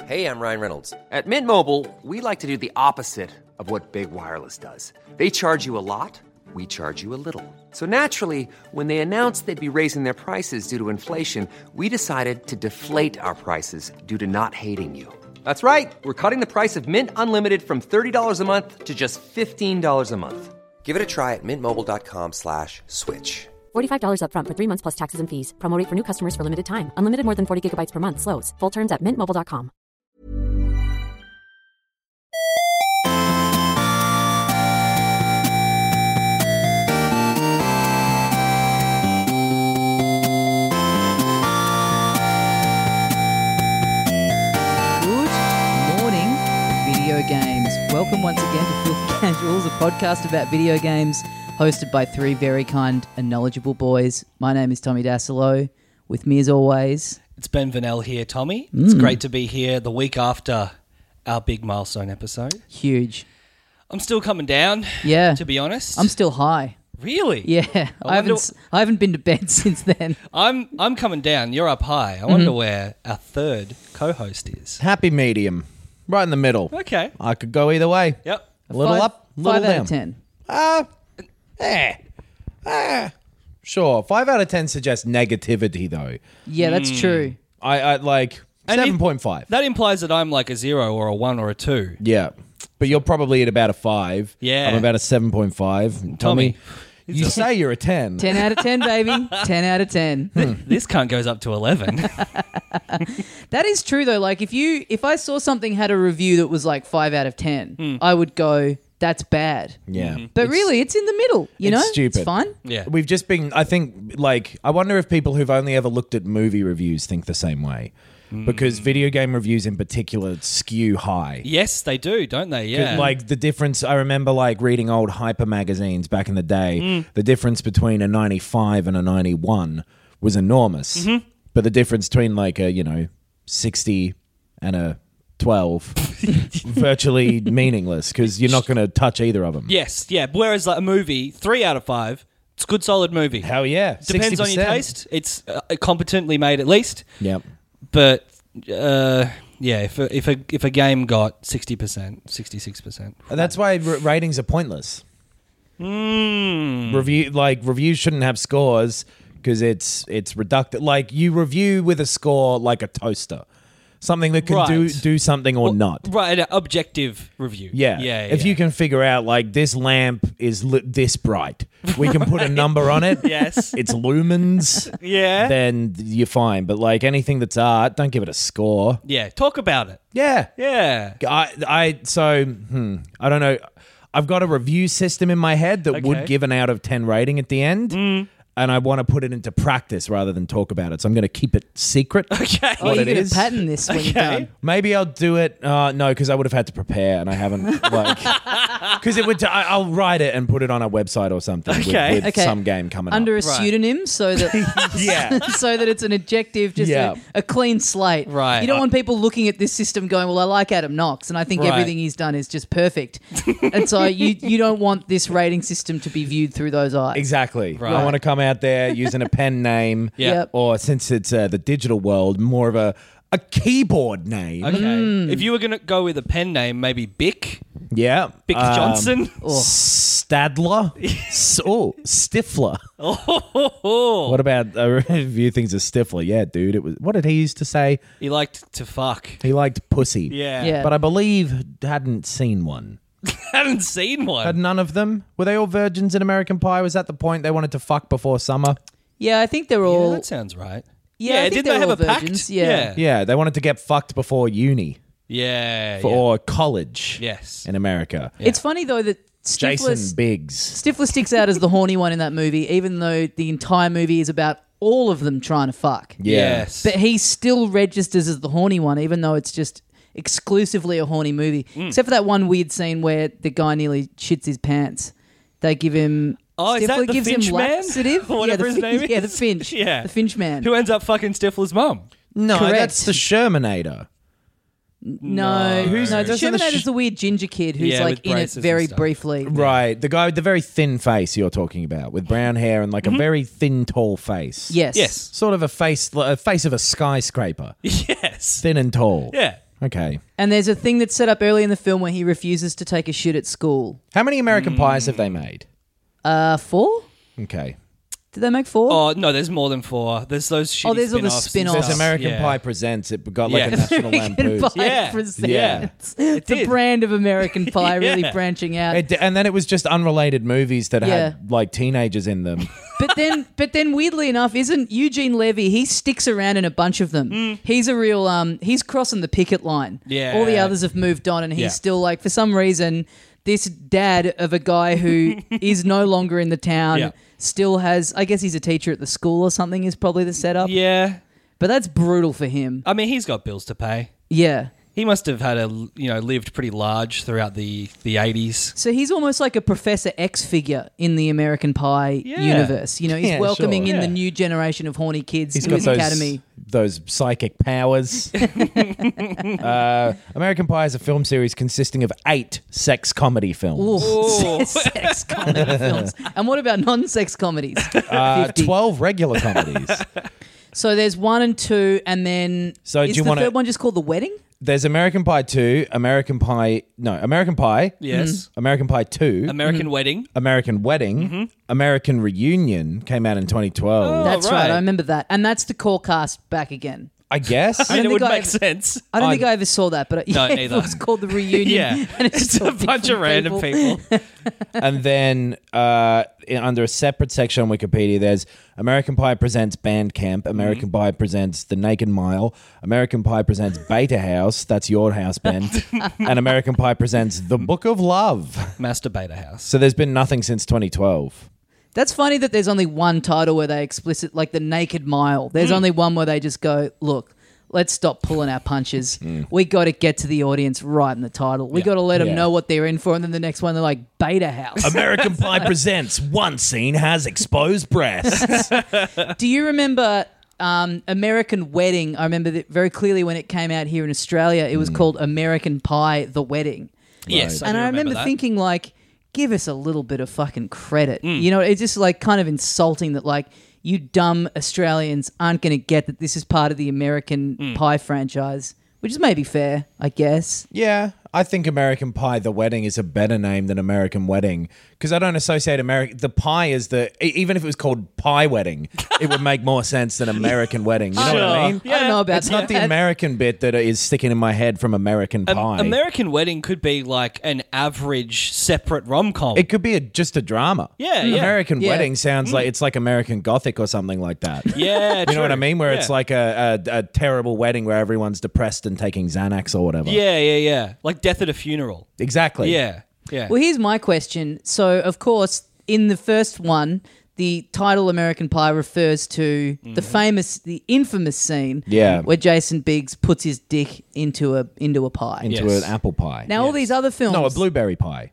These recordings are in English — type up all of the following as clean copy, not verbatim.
Hey, I'm Ryan Reynolds. At Mint Mobile, we like to do the opposite of what Big Wireless does. They charge you a lot, we charge you a little. So naturally, when they announced they'd be raising their prices due to inflation, we decided to deflate our prices due to not hating you. That's right. We're cutting the price of Mint Unlimited from $30 a month to just $15 a month. Give it a try at mintmobile.com/switch. $45 up front for 3 months plus taxes and fees. Promo rate for new customers for limited time. Unlimited more than 40 gigabytes per month. Slows full terms at mintmobile.com. Games. Welcome once again to Filthy Casuals, a podcast about video games hosted by three very kind and knowledgeable boys. My name is Tommy Dasilo. With me as always, it's Ben Vanel here, Tommy. It's great to be here the week after our big milestone episode. Huge. I'm still coming down, to be honest. I'm still high. Really? Yeah. I haven't been to bed since then. I'm coming down. You're up high. I wonder where our third co-host is. Happy medium. Right in the middle. Okay. I could go either way. Yep. A little up, a little 5 down. out of 10. Sure. 5 out of 10 suggests negativity, though. Yeah, that's true. I like 7.5. That implies that I'm like a 0 or a 1 or a 2. Yeah. But you're probably at about a 5. Yeah. I'm about a 7.5. Tommy, you say you're a 10. 10 out of 10, baby. 10 out of 10. This cunt goes up to 11. That is true, though. Like, if I saw something had a review that was like 5 out of 10, I would go, that's bad. Yeah. But really, it's in the middle, you know? It's stupid. It's fine. Yeah. We've just been, I think, like, I wonder if people who've only ever looked at movie reviews think the same way. Because video game reviews in particular skew high. Yes, they do, don't they? Yeah. Like the difference, I remember like reading old Hyper magazines back in the day. The difference between a 95 and a 91 was enormous. But the difference between like a, 60 and a 12, virtually meaningless because you're not going to touch either of them. Yes, yeah. Whereas like a movie, 3 out of 5, it's a good solid movie. Hell yeah. Depends 60%. on your taste. It's competently made at least. Yep. But if a game got 60%, 66%, That's why ratings are pointless. Reviews shouldn't have scores because it's reductive. Like you review with a score like a toaster, something that can do something or not. Right, an objective review. Yeah. If you can figure out like this lamp is lit this bright, we can put a number on it. Yes. It's lumens. Yeah. Then you're fine. But like anything that's art, don't give it a score. Yeah, talk about it. Yeah. Yeah. I don't know. I've got a review system in my head that would give an out of 10 rating at the end. And I want to put it into practice rather than talk about it. So I'm going to keep it secret. Okay. Oh, you're going to patent this when you're done. Maybe I'll do it. No, because I would have had to prepare, and I haven't. Because it would. I'll write it and put it on a website or something with some game coming under up. a pseudonym, so that so that it's an objective, just a clean slate. Right. You don't want people looking at this system going, "Well, I like Adam Knox, and I think everything he's done is just perfect." And so you don't want this rating system to be viewed through those eyes. Exactly. Right. I want to come out there using a pen name, or since it's the digital world, more of a keyboard name. Okay. If you were going to go with a pen name, maybe Bic. Yeah. Bic Johnson. Stadler. Stifler. What about a review things as Stifler? Yeah, dude. It was. What did he used to say? He liked to fuck. He liked pussy. Yeah. But I believe hadn't seen one. Hadn't seen one. Had none of them? Were they all virgins in American Pie? Was that the point they wanted to fuck before summer? Yeah, I think they're all. Yeah, that sounds right. Yeah, I think didn't they have a virgins. pact? Yeah. Yeah, they wanted to get fucked before uni. Yeah. Or college. Yes. In America. It's funny though that Jason Biggs. Stifler sticks out as the horny one in that movie, even though the entire movie is about all of them trying to fuck. Yeah. Yes. But he still registers as the horny one, even though it's just exclusively a horny movie. Except for that one weird scene where the guy nearly shits his pants. They give him... Oh, is that Stifler the gives Finch him man? laxative. Or whatever his name is? Yeah, the Finch. Yeah. The Finch man. Who ends up fucking Stifler's mum? No, Correct. that's the Shermanator. No. Who's- no, doesn't the Shermanator's the weird ginger kid who's Yeah, like with in it braces and very stuff. briefly. Right, the guy with the very thin face you're talking about, with brown hair and like a very thin, tall face. Yes. Yes. Sort of a face of a skyscraper. Yes. Thin and tall. Yeah. Okay. And there's a thing that's set up early in the film where he refuses to take a shit at school. How many American Pies have they made? 4? Okay. Did they make 4? Oh, no, there's more than 4. There's those shitty there's all the spin-offs and spin-offs. There's stuff. American Yeah. Pie Presents. It got like Yeah. a National American Lampoon. Pie Yeah. Presents. Yeah. The did. brand of American Pie really Yeah. branching out. And then it was just unrelated movies that Yeah. had like teenagers in them. But then, weirdly enough, isn't Eugene Levy? He sticks around in a bunch of them. He's a real he's crossing the picket line. Yeah. All the others have moved on, and he's Yeah. still like, for some reason, this dad of a guy who is no longer in the town Yeah. still has. I guess he's a teacher at the school or something. Is probably the setup. Yeah. But that's brutal for him. I mean, he's got bills to pay. Yeah. He must have had lived pretty large throughout the 80s. So he's almost like a Professor X figure in the American Pie Yeah. universe. You know, he's Yeah, welcoming sure. in the Yeah. new generation of horny kids He's to got his those, academy. those psychic powers. American Pie is a film series consisting of 8 sex comedy films. Ooh, sex comedy films. And what about non-sex comedies? 50. 12 regular comedies. So there's 1 and 2, and then So do is you the wanna- third one just called The Wedding? There's American Pie 2, American Pie, Yes. American Pie 2, American Wedding. American Wedding, American Reunion came out in 2012. Oh, That's right. right. I remember that. And that's the core cast back again. I guess. I mean, don't it would think I- make sense. I don't I- think I ever saw that, but No, yeah, neither. it was called The Reunion. Yeah. And it's, It's just a all bunch of different random people. And then under a separate section on Wikipedia, there's American Pie Presents Bandcamp, American Pie Presents The Naked Mile, American Pie Presents Beta House, that's your house, Ben, and American Pie Presents The Book of Love. Masturbator House. So there's been nothing since 2012. That's funny that there's only one title where they explicit, like The Naked Mile. There's only one where they just go, look, let's stop pulling our punches. We got to get to the audience right in the title. We got to let them Yeah. know what they're in for. And then the next one, they're like, Beta House. American Pie Presents One Scene Has Exposed Breasts. Do you remember American Wedding? I remember that very clearly when it came out here in Australia. It was called American Pie The Wedding. Yes. And do I remember that. thinking, like, give us a little bit of fucking credit. You know, it's just like kind of insulting that, like, you dumb Australians aren't going to get that this is part of the American Pie franchise, which is maybe fair, I guess. Yeah, I think American Pie The Wedding is a better name than American Wedding because I don't associate the pie as even if it was called Pie Wedding, it would make more sense than American Wedding. You know what I mean? I don't know about It's that. not the American bit that is sticking in my head from American Pie. American Wedding could be like an average separate rom-com. It could be just a drama. Yeah, yeah. American Yeah. Wedding sounds like it's like American Gothic or something like that. Yeah, You know what I true. mean? Where it's Yeah. like a terrible wedding where everyone's depressed and taking Xanax or whatever. Yeah. Like Death at a Funeral. Exactly. Yeah. Well, here's my question. So, of course, in the first one, the title American Pie refers to the infamous scene Yeah. where Jason Biggs puts his dick into a pie. Into Yes. an apple pie. Now, all these other films... No, a blueberry pie.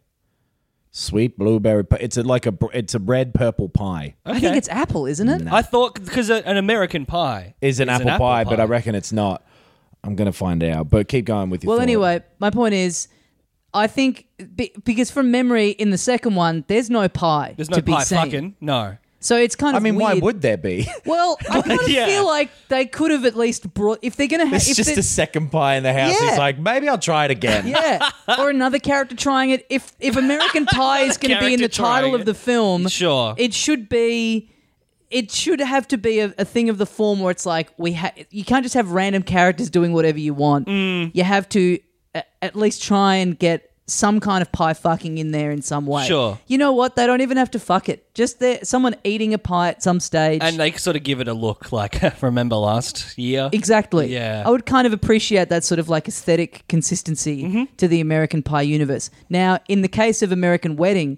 Sweet blueberry pie. It's a red purple pie. I think it's apple, isn't it? I thought because an American pie Is an apple pie, but I reckon it's not. I'm going to find out. But keep going with your Well, thought. anyway, my point is, I think because from memory, in the second one, there's no pie there's no to be pie seen. fucking no. So it's kind I of mean, why weird. would there be? Well, I kind of Yeah. feel like they could have at least brought if they're going to have. It's just a second pie in the house. Yeah. He's like, maybe I'll try it again. Yeah, or another character trying it. If American Pie is going to be in the character title trying of the film, Sure. it should be. It should have to be a thing of the form where it's like you can't just have random characters doing whatever you want. You have to at least try and get some kind of pie fucking in there in some way. Sure. You know what? They don't even have to fuck it. Just someone eating a pie at some stage. And they sort of give it a look like remember last year. Exactly. Yeah. I would kind of appreciate that sort of like aesthetic consistency Mm-hmm. to the American Pie universe. Now, in the case of American Wedding,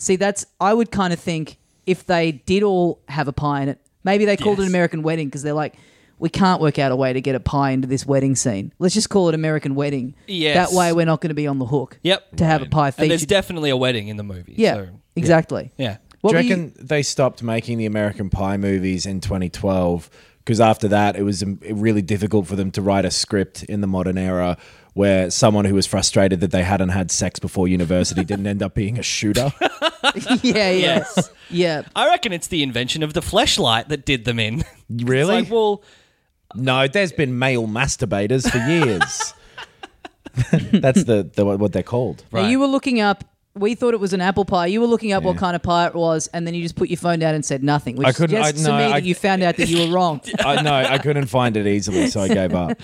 I would kind of think if they did all have a pie in it, maybe they called it Yes. American Wedding because they're like, we can't work out a way to get a pie into this wedding scene. Let's just call it American Wedding. Yes. That way we're not going to be on the hook. Yep. To have a pie And there's featured. definitely a wedding in the movie. Yeah, so, exactly. Yeah. What Do were you you- reckon they stopped making the American Pie movies in 2012? Because after that, it was really difficult for them to write a script in the modern era where someone who was frustrated that they hadn't had sex before university didn't end up being a shooter. yeah. Yes. Yeah. I reckon it's the invention of the fleshlight that did them in. Really? It's like, well, No, there's been male masturbators for years. That's the what they're called. Now, you were looking up. We thought it was an apple pie. You were looking up what kind of pie it was, and then you just put your phone down and said nothing, which suggests to me that you found out that you were wrong. I couldn't find it easily, so I gave up.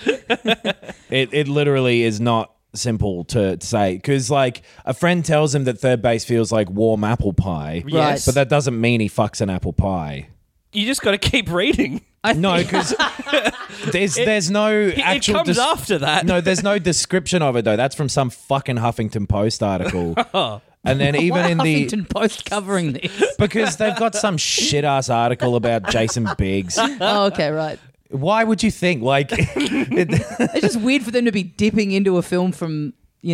It literally is not simple to say, because like a friend tells him that third base feels like warm apple pie, Yes. but that doesn't mean he fucks an apple pie. You just got to keep reading. No, because there's no actual. It comes after that. No, there's no description of it though. That's from some fucking Huffington Post article. And then even Why in Huffington Post covering this? because they've got some shit ass article about Jason Biggs. Oh, okay, right. Why would you think like? It's just weird for them to be dipping into a film from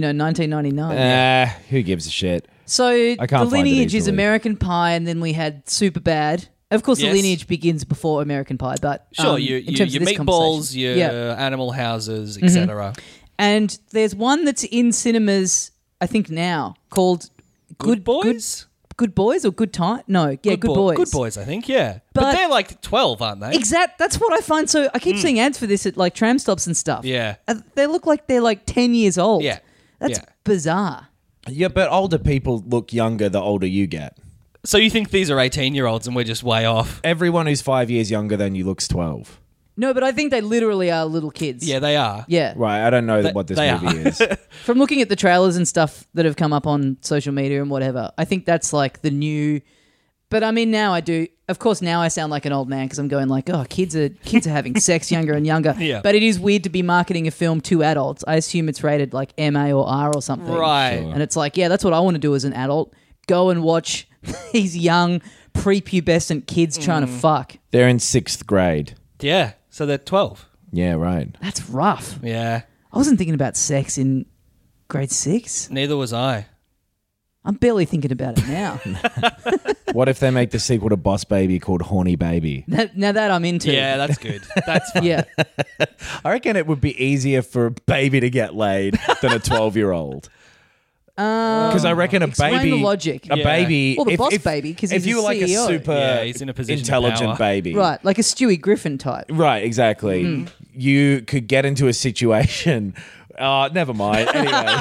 1999. Who gives a shit? So I the can't find it lineage is easily. American Pie, and then we had Superbad. Of course, the Yes. lineage begins before American Pie, but Sure, in terms your of this meatballs, conversation. your Yeah. animal houses, etc. And there's one that's in cinemas, I think now, called Good Boys? Good Boys or Good Time? No, yeah, Good Boys. Good Boys, I think, yeah. But But- they're like 12, aren't they? That's what I find. So I keep seeing ads for this at like tram stops and stuff. Yeah. They look like they're like 10 years old. Yeah. That's Yeah. bizarre. Yeah, but older people look younger the older you get. So you think these are 18-year-olds and we're just way off? Everyone who's 5 years younger than you looks 12. No, but I think they literally are little kids. Yeah, they are. Yeah. Right, I don't know what this they movie is. From looking at the trailers and stuff that have come up on social media and whatever, I think that's like the new. But I mean, now I do. Of course, now I sound like an old man because I'm going like, oh, kids are having sex younger and younger. Yeah. But it is weird to be marketing a film to adults. I assume it's rated like MA or R or something. Right. And it's like, yeah, that's what I want to do as an adult. Go and watch these young prepubescent kids trying to fuck. They're in 6th grade. Yeah, so they're 12. Yeah, right. That's rough. Yeah, I wasn't thinking about sex in grade 6. neither was I. I'm barely thinking about it now. What if they make the sequel to Boss Baby called Horny Baby? Now that I'm into. Yeah, that's good. That's fun. Yeah. I reckon it would be easier for a baby to get laid than a 12-year-old. Because I reckon a explain baby, the logic. a Yeah. baby, Well, the boss baby, 'cause if he's you a were like a CEO. super Yeah, he's in a position of intelligent power. baby, Right, like a Stewie Griffin type. Right, exactly. You could get into a situation. Never mind. Anyway,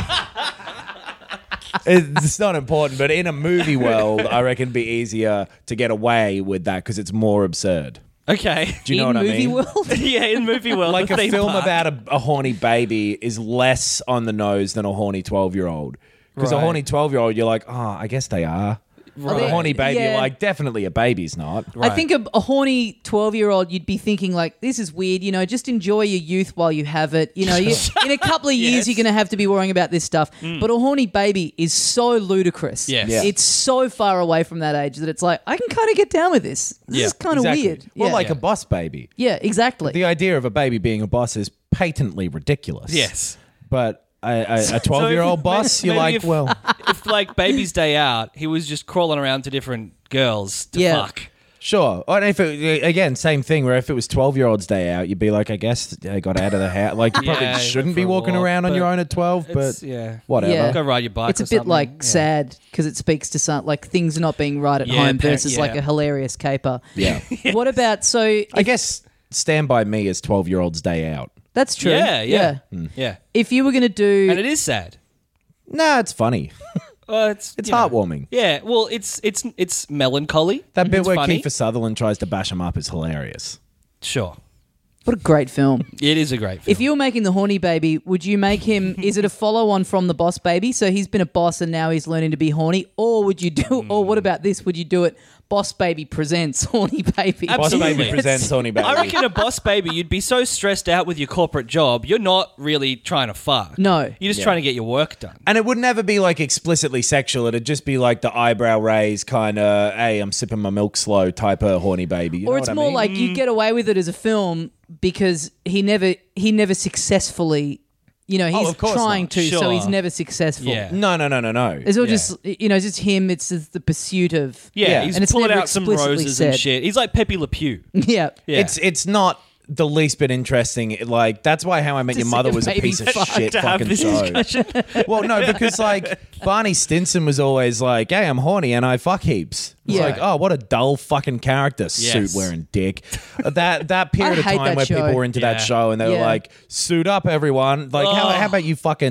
it's not important. But in a movie world, I reckon it'd be easier to get away with that because it's more absurd. Okay. Do you know in what I movie mean? world? Yeah, in movie world, Like the a theme film park. about a horny baby is less on the nose than a horny 12-year-old. Because a Right. horny 12-year-old, you're like, I guess they are. But a horny baby, Yeah. you're like, definitely a baby's not. I think a horny 12-year-old, you'd be thinking like, this is weird, just enjoy your youth while you have it. In a couple of years, Yes. you're going to have to be worrying about this stuff. But a horny baby is so ludicrous. Yes. Yeah. It's so far away from that age that it's like, I can kind of get down with this. This Yeah, is kind of Exactly. weird. Well, yeah. like a boss baby. Yeah, exactly. The idea of a baby being a boss is patently ridiculous. Yes. But a 12-year-old boss, you're maybe like, if- well, If, like, Baby's Day Out, he was just crawling around to different girls to Yeah. fuck. sure. And if again, same thing, where if it was 12-year-old's day out, you'd be like, I guess they got out of the house. Like, you Yeah, probably shouldn't for be a walking walk, around on but your own at 12, It's- but yeah. whatever. Yeah. Go ride your bike It's or a bit something. like Yeah. sad because it speaks to some like things not being right at Yeah, home versus yeah. like a hilarious caper. Yeah. What about I guess Stand By Me is 12-year-old's day out. that's true. Yeah. Yeah. If you were going to do And it is sad. Nah, it's funny. It's It's you know. heartwarming. Yeah, well, it's melancholy. That bit It's where funny. Kiefer Sutherland tries to bash him up is hilarious. Sure, what a great film. it is a great film. If you were making the horny baby, would you make him? Is it a follow-on from the boss baby? So he's been a boss and now he's learning to be horny, or would you do? Or what about this? Would you do it? Boss baby presents horny baby. Boss Absolutely. Baby presents Horny Baby. I reckon a boss baby, you'd be so stressed out with your corporate job, you're not really trying to fuck. No. You're just trying to get your work done. And it would never be like explicitly sexual. It'd just be like the eyebrow raise kind of, hey, I'm sipping my milk slow type of horny baby. You Or know it's what I more mean? like you get away with it as a film because he never successfully. He's of course trying not. to, so Sure. he's never successful. Yeah. No. It's all just it's just him. It's just the pursuit of Yeah, Yeah. he's And it's pulling never out some explicitly roses said. and shit. He's like Pepe Le Pew. yeah. Yeah. It's not the least bit interesting. Like, that's why How I Met To Your see Mother a was a baby piece of fuck. shit to have fucking this show. discussion. Well, no, because like Barney Stinson was always like, hey, I'm horny and I fuck heaps. It's Yeah. like, oh, what a dull fucking character, suit wearing dick. That period of hate time that where show. people were into Yeah. that show and they were Yeah. like, suit up, everyone. Like, how about you fucking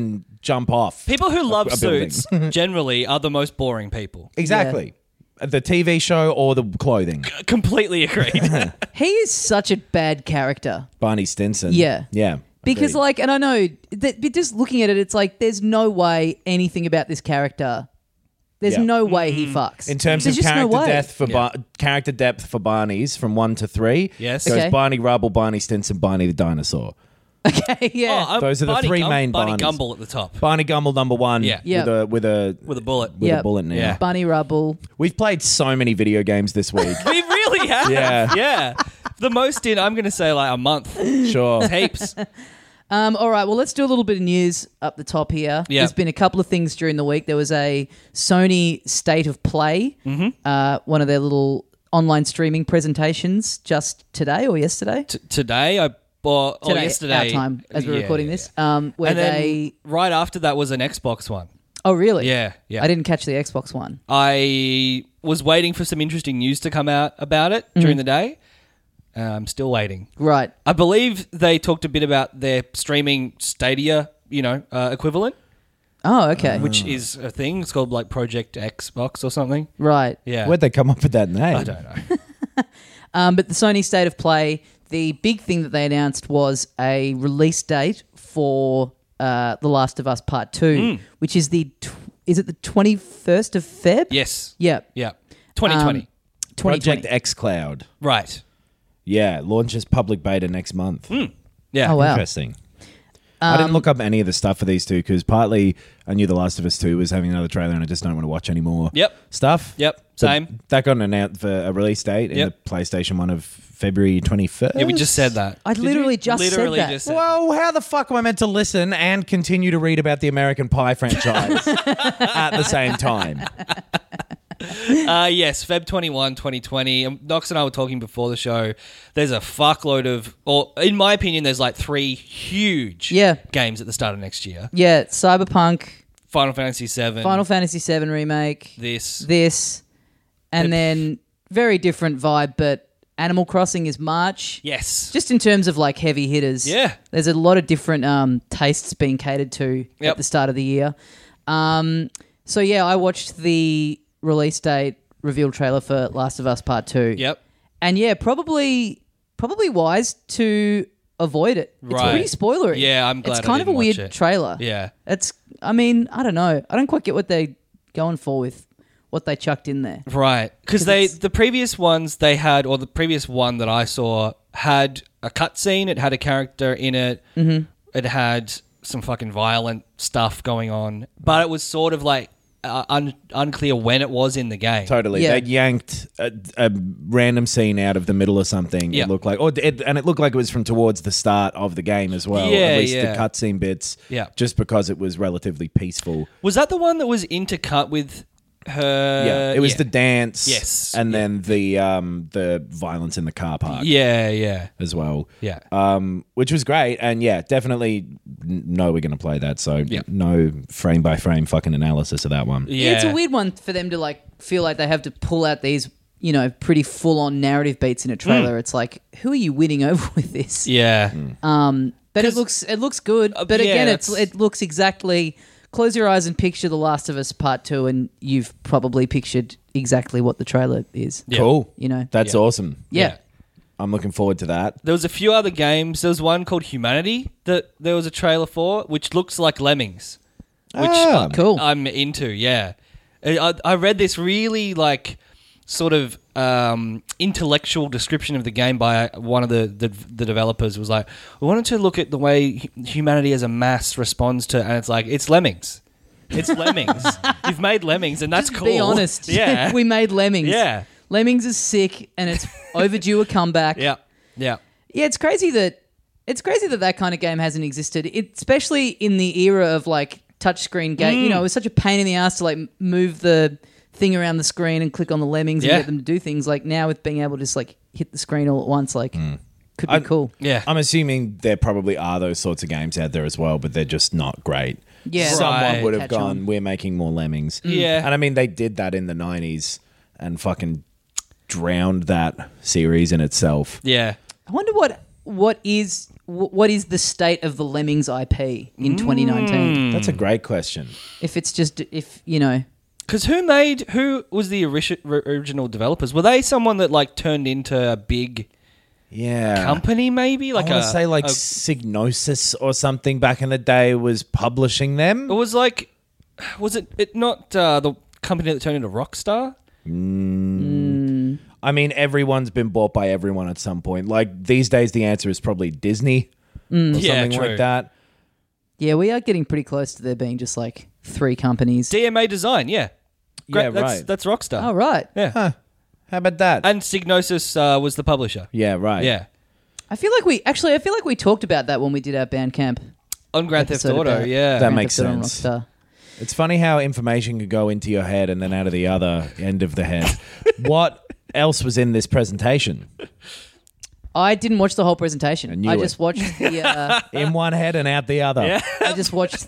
jump off. People who love a building. suits generally are the most boring people. Exactly. The TV show or the clothing. Completely agreed. He is such a bad character. Barney Stinson. Yeah. Yeah. Because, agreed. like, and I know, that, but just looking at it, it's like, there's no way anything about this character, there's Yeah. no way he fucks. In terms There's of just no character way. depth for character depth for Barney's from 1 to 3, Yes. goes Okay. Barney Rubble, Barney Stinson, Barney the dinosaur. Okay, yeah. Oh, Those are the Barney three main Barney Barneys. Gumble at the top. Barney Gumble number 1 Yeah. Yeah. with a Bullet. Yeah. a bullet now. Yeah. Bunny Rubble. We've played so many video games this week. We really have. Yeah. Yeah. The most in, I'm going to say, like a month. Sure. Heaps. All right, well, let's do a little bit of news up the top here. Yeah. There's been a couple of things during the week. There was a Sony State of Play, one of their little online streaming presentations just today or yesterday. Today, I bought, or Today, yesterday. our time, as we're Yeah, recording yeah, this, yeah. where And then they... right after that was an Xbox one. Oh, really? Yeah, yeah. I didn't catch the Xbox one. I was waiting for some interesting news to come out about it during the day. I'm still waiting. Right. I believe they talked a bit about their streaming Stadia, equivalent, Oh, okay. which is a thing. It's called like Project Xbox or something. Right. Yeah. Where'd they come up with that name? I don't know. But the Sony State of Play, the big thing that they announced was a release date for The Last of Us Part 2, which is is it the 21st of Feb? Yes. Yeah. Yeah. 2020. 2020. Project xCloud. Right. Yeah, launches public beta next month. Yeah. Oh, wow. Interesting. I didn't look up any of the stuff for these two because partly I knew The Last of Us 2 was having another trailer and I just don't want to watch any more Yep. stuff. Yep. But Same. that got announced for a release date in Yep. the PlayStation 1 of February 21st. Yeah, we just said that. I literally just Literally said that. just said Well, how the fuck am I meant to listen and continue to read about the American Pie franchise at the same time? Yes, Feb 21, 2020. Knox and I were talking before the show. There's a fuckload of, or in my opinion, there's like 3 huge games at the start of next year. Yeah, Cyberpunk, Final Fantasy 7. Final Fantasy VII Remake, This. and then very different vibe, but Animal Crossing is March. Yes. Just in terms of like heavy hitters. Yeah. There's a lot of different tastes being catered to Yep. at the start of the year. So yeah, I watched the release date reveal trailer for Last of Us Part 2. Yep. And yeah, probably wise to avoid it. It's Right. pretty spoilery. Yeah, I'm glad It's I kind of a didn't watch weird it. trailer. Yeah. I don't know. I don't quite get what they're going for with what they chucked in there. Right. Because the previous ones they had, or the previous one that I saw, had a cutscene. It had a character in it. Mm-hmm. It had some fucking violent stuff going on. But it was sort of like unclear when it was in the game. Totally. Yeah. They yanked a random scene out of the middle of something. Yeah. It looked like, and it looked like it was from towards the start of the game as well. Yeah, At least yeah. the cutscene bits. Yeah. Just because it was relatively peaceful. Was that the one that was intercut with her? Yeah. It was the dance. Yes. And then the violence in the car park. Yeah. As well. Yeah. Which was great. And yeah, definitely know we're going to play that. So Yeah. no frame by frame fucking analysis of that one. Yeah. It's a weird one for them to like feel like they have to pull out these, pretty full on narrative beats in a trailer. It's like, who are you winning over with this? Yeah. But it looks good. But yeah, again, that's- it looks exactly. Close your eyes and picture The Last of Us Part 2, and you've probably pictured exactly what the trailer is. Yeah. Cool. That's Yeah. awesome. Yeah. I'm looking forward to that. There was a few other games. There was one called Humanity that there was a trailer for, which looks like Lemmings, which Cool. I'm into. Yeah, I read this really like sort of intellectual description of the game by one of the developers. Was like, we wanted to look at the way humanity as a mass responds to, and it's like it's Lemmings. It's Lemmings. You've made Lemmings, and that's cool. Be honest. Yeah. We made Lemmings. Yeah. Lemmings is sick, and it's overdue a comeback. Yeah. Yeah. Yeah, it's crazy that kind of game hasn't existed, especially in the era of like touchscreen game. It was such a pain in the ass to like move the thing around the screen and click on the lemmings and Yeah. get them to do things. Like now with being able to just like hit the screen all at once, like could be cool. Yeah. I'm assuming there probably are those sorts of games out there as well, but they're just not great. Yeah. Someone Right. would have Catch gone, on. we're making more Lemmings. Yeah. And I mean, they did that in the 90s and fucking drowned that series in itself. Yeah. I wonder what what is the state of the Lemmings IP in 2019? That's a great question. If it's just you know. Because who was the original developers? Were they someone that like turned into a big company maybe? Like I want to say like Psygnosis or something back in the day was publishing them. It was like, was it not the company that turned into Rockstar? I mean, everyone's been bought by everyone at some point. Like these days, the answer is probably Disney or something true. like that. Yeah, we are getting pretty close to there being just like 3 companies. DMA Design, yeah. Yeah, that's, right. That's Rockstar. Oh, right. Yeah. How about that? And Psygnosis was the publisher. Yeah, right. Yeah. I feel like we talked about that when we did our Bandcamp On Grand Theft episode Auto, about yeah. That Grand makes Theft Auto on sense. Rockstar. It's funny how information could go into your head and then out of the other end of the head. What else was in this presentation? I didn't watch the whole presentation. I knew I it. just watched the. In one head and out the other. Yeah. I just watched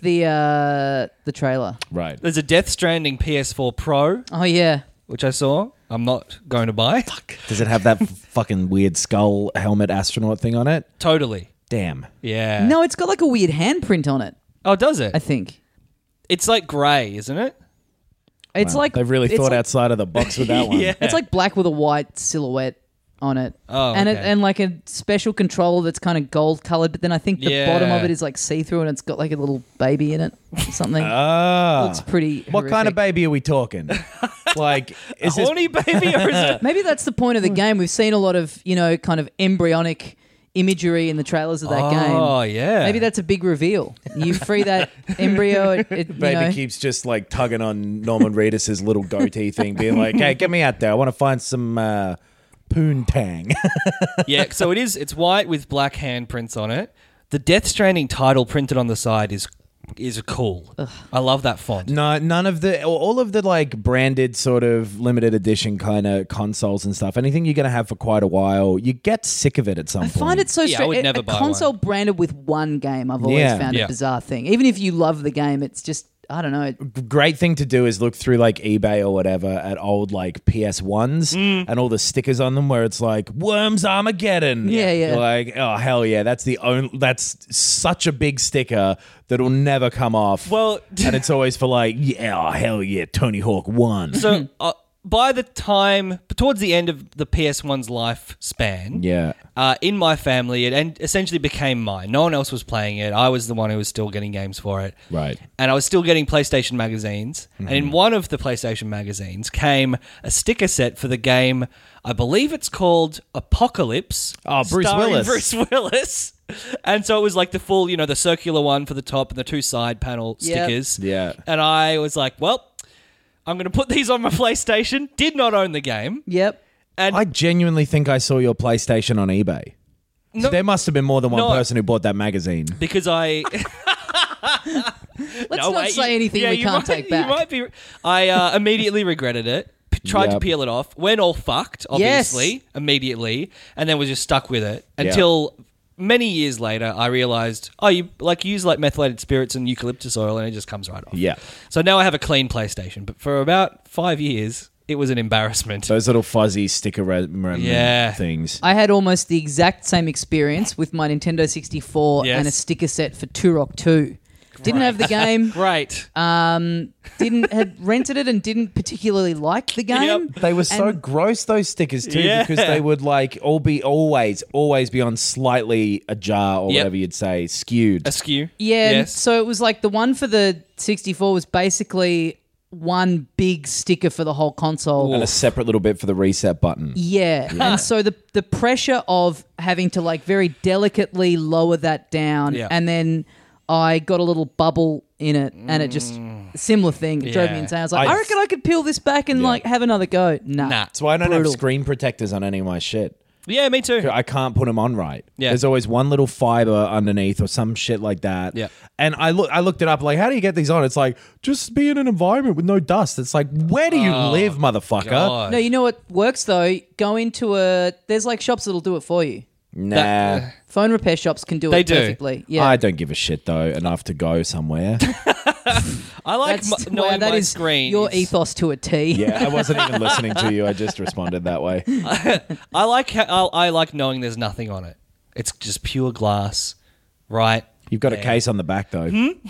the trailer. Right. There's a Death Stranding PS4 Pro, Oh yeah. which I saw. I'm not going to buy. Does it have that fucking weird skull helmet astronaut thing on it? Totally. Damn. Yeah. No, it's got like a weird handprint on it. Oh, does it? I think It's like grey, isn't it? it's Wow. like They've really it's thought like- outside of the box with that one. Yeah. It's like black with a white silhouette on it. Oh, and okay. and like a special controller that's kind of gold colored, but then I think the Yeah. bottom of it is like see through and it's got like a little baby in it or something. Ah. Looks pretty. What kind of horrific. baby are we talking? Like, A is this horny baby or is it? Maybe that's the point of the game. We've seen a lot of, kind of embryonic imagery in the trailers of that game. Oh, yeah. Maybe that's a big reveal. You free that embryo, it baby keeps just like tugging on Norman Reedus's little goatee thing, being like, "Hey, get me out there. I want to find some poontang." Yeah, so it's white with black handprints on it. The Death Stranding title printed on the side is cool. I love that font. No, none of all of the like branded sort of limited edition kind of consoles and stuff. Anything you're going to have for quite a while, you get sick of it at some I point. find it so Yeah, I strange. would never A buy console one. branded with one game, I've always Yeah. found Yeah. a bizarre thing. Even if you love the game, it's just, I don't know. Great thing to do is look through like eBay or whatever at old like PS1s and all the stickers on them where it's like Worms Armageddon. Yeah, yeah. You're like, oh hell yeah, that's such a big sticker that'll never come off. Well- and it's always for like, yeah, oh hell yeah, Tony Hawk 1. So by the time, towards the end of the PS1's lifespan, Yeah. in my family, it essentially became mine. No one else was playing it. I was the one who was still getting games for it. Right. And I was still getting PlayStation magazines. And in one of the PlayStation magazines came a sticker set for the game, I believe it's called Apocalypse. Oh, Bruce starring Willis. Bruce Willis. And so it was like the full, the circular one for the top and the 2 side panel Yep. stickers. Yeah. And I was like, well, I'm going to put these on my PlayStation. Did not own the game. Yep. And I genuinely think I saw your PlayStation on eBay. No- There must have been more than one No. person who bought that magazine. because I... Let's No, not wait, say anything we you can't might- take back. You might be. I immediately regretted it. Tried to Yep. peel it off. Went all fucked, obviously, immediately, and then was just stuck with it until many years later. I realized, you use like methylated spirits and eucalyptus oil, and it just comes right off. Yeah. So now I have a clean PlayStation, but for about 5 years, it was an embarrassment. Those little fuzzy sticker Yeah. things. I had almost the exact same experience with my Nintendo 64 Yes. and a sticker set for Turok 2. Didn't have the game. Great. Had rented it and didn't particularly like the game. Yep. They were so And- gross, those stickers too, Yeah. because they would like always be on slightly ajar or Yep. whatever you'd say, skewed. Askew. Yeah, and Yes. so it was like the one for the 64 was basically one big sticker for the whole console. And a separate little bit for the reset button. Yeah. And so the pressure of having to like very delicately lower that down Yeah. and then I got a little bubble in it and it just similar thing. It drove me Yeah. insane. I was like, I I- reckon I could peel this back and like have another go. Nah. Nah. So I don't Brutal. have screen protectors on any of my shit. Yeah, me too. I can't put them on right. Yeah. There's always one little fiber underneath or some shit like that. Yeah. And I looked it up, like, how do you get these on? It's like, just be in an environment with no dust. It's like, where do you live, motherfucker? God. No, you know what works though? Go into there's like shops that'll do it for you. Nah. Phone repair shops can do They it do. perfectly. Yeah. I don't give a shit though, enough to go somewhere. I like That's knowing that my is screen. your ethos to a T. Yeah, I wasn't even listening to you. I just responded that way. I like knowing there's nothing on it. It's just pure glass, right? You've got a case on the back though.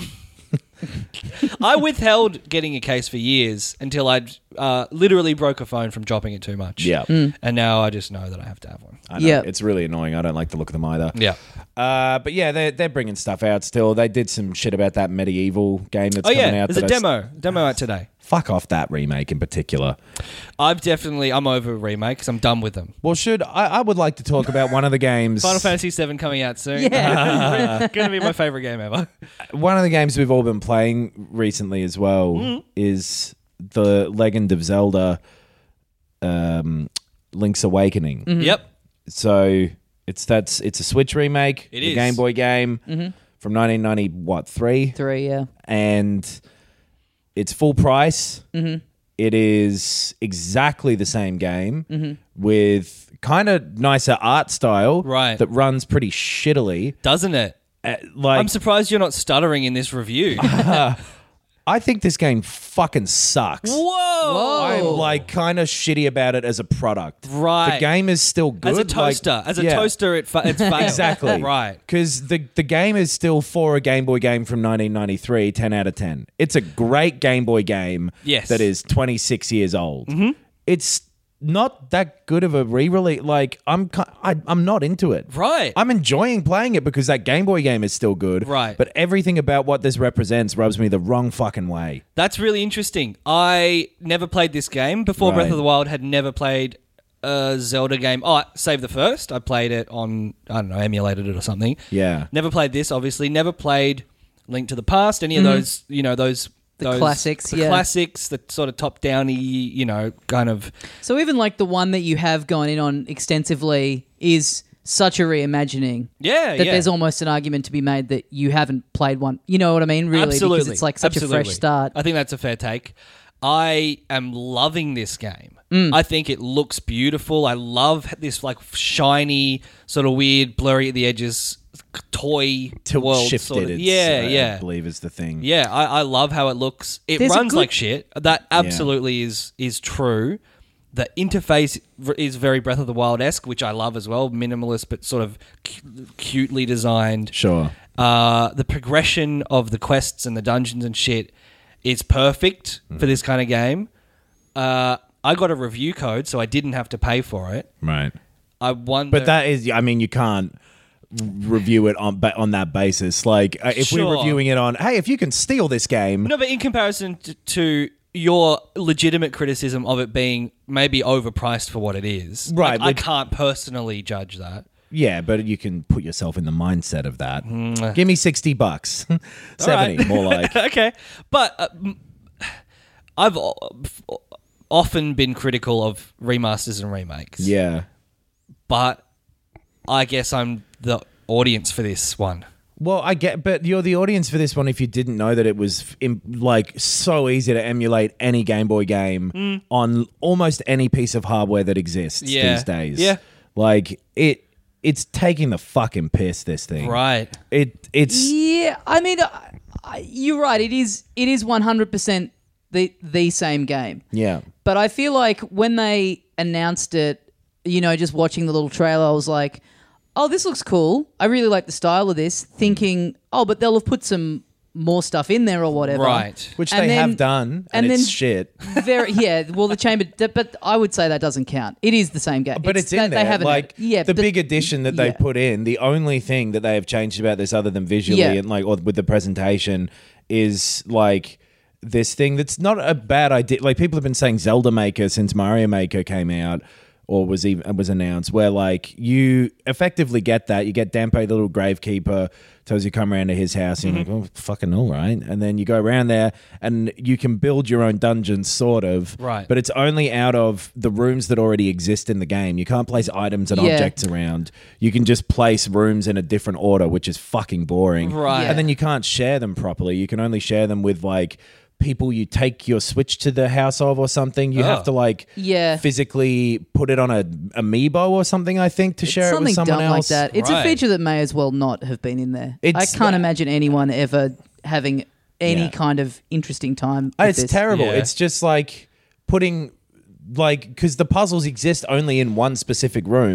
I withheld getting a case for years until I literally broke a phone from dropping it too much. Yeah. And now I just know that I have to have one. I know. Yeah. It's really annoying. I don't like the look of them either. Yeah. But yeah, they're bringing stuff out still. They did some shit about that medieval game that's Oh, coming yeah. out. There's a demo out today. Fuck off that remake in particular. I'm over remakes. I'm done with them. Well, I would like to talk about one of the games. Final Fantasy VII coming out soon. Yeah. Going to be my favorite game ever. One of the games we've all been playing recently as well is the Legend of Zelda Link's Awakening. Yep. So it's a Switch remake. It the is. Game Boy game from 1993. 3, yeah. And it's full price. It is exactly the same game with kind of nicer art style, Right. That runs pretty shittily. Doesn't it? I'm surprised you're not stuttering in this review. I think this game fucking sucks. Whoa! I'm like kind of shitty about it as a product. Right. The game is still good. As a toaster. It's failed. Exactly. Right. Because the game is still for a Game Boy game from 1993, 10 out of 10. It's a great Game Boy game Yes. that is 26 years old. It's not that good of a re-release. Like, I'm not into it. Right. I'm enjoying playing it because that Game Boy game is still good. Right. But everything about what this represents rubs me the wrong fucking way. That's really interesting. I never played this game. Before Breath Right. of the Wild, had never played a Zelda game. Oh, save the first. I played it on, I don't know, emulated it or something. Yeah. Never played this, obviously. Never played Link to the Past. Any of those, those classics, the yeah. classics, the sort of top-downy, kind of... So even like the one that you have gone in on extensively is such a reimagining. Yeah, that yeah. there's almost an argument to be made that you haven't played one. You know what I mean? Really, Absolutely. because it's like such a fresh start. I think that's a fair take. I am loving this game. I think it looks beautiful. I love this like shiny, sort of weird, blurry at the edges toy Tilt world. shifted. Sort of. It's, Yeah. I believe is the thing. Yeah, I love how it looks. It There's a runs good- like shit. That absolutely is true. The interface is very Breath of the Wild-esque, which I love as well. Minimalist, but sort of cutely designed. Sure. The progression of the quests and the dungeons and shit is perfect for this kind of game. I got a review code, so I didn't have to pay for it. Right. I wonder... But that is, I mean, you can't review it on that basis. Like, if Sure. we're reviewing it on, hey, if you can steal this game, No, but in comparison to your legitimate criticism of it being maybe overpriced for what it is, Right, I but- can't personally judge that. yeah, but you can put yourself in the mindset of that. Give me $60, 70, right. more like. Okay, but I've often been critical of remasters and remakes. Yeah. But I guess I'm the audience for this one. Well, I get, but you're the audience for this one if you didn't know that it was like so easy to emulate any Game Boy game on almost any piece of hardware that exists Yeah. these days. Yeah. Like it's taking the fucking piss, this thing. Right. It's Yeah, I mean, you're right. It is 100% the same game. yeah. But I feel like when they announced it, just watching the little trailer, I was like, oh, this looks cool. I really like the style of this. Thinking, oh, but they'll have put some more stuff in there or whatever. Right. Which And they then- have done, and and it's then- shit. Well, the chamber, but I would say that doesn't count. It is the same game. But it's in they there. haven't- Like yeah, the but- big addition that they yeah. put in, the only thing that they have changed about this other than visually Yeah. and like or with the presentation is like this thing that's not a bad idea. Like people have been saying Zelda Maker since Mario Maker came out or was announced, where like you effectively get that. You get Dampe, the little gravekeeper, tells you come around to his house, and you're like, oh, fucking all right. And then you go around there and you can build your own dungeons, sort of. Right. But it's only out of the rooms that already exist in the game. You can't place items and Yeah. objects around. You can just place rooms in a different order, which is fucking boring. Right. And then you can't share them properly. You can only share them with like people you take your Switch to the house of or something. You have to like Yeah. physically put it on a amiibo or something, I think, to share it something with someone dumb else. like that. It's Right. a feature that may as well not have been in there. I It's- can't imagine anyone ever having any Yeah. kind of interesting time with It's this. terrible. Yeah. It's just like putting, like, because the puzzles exist only in one specific room,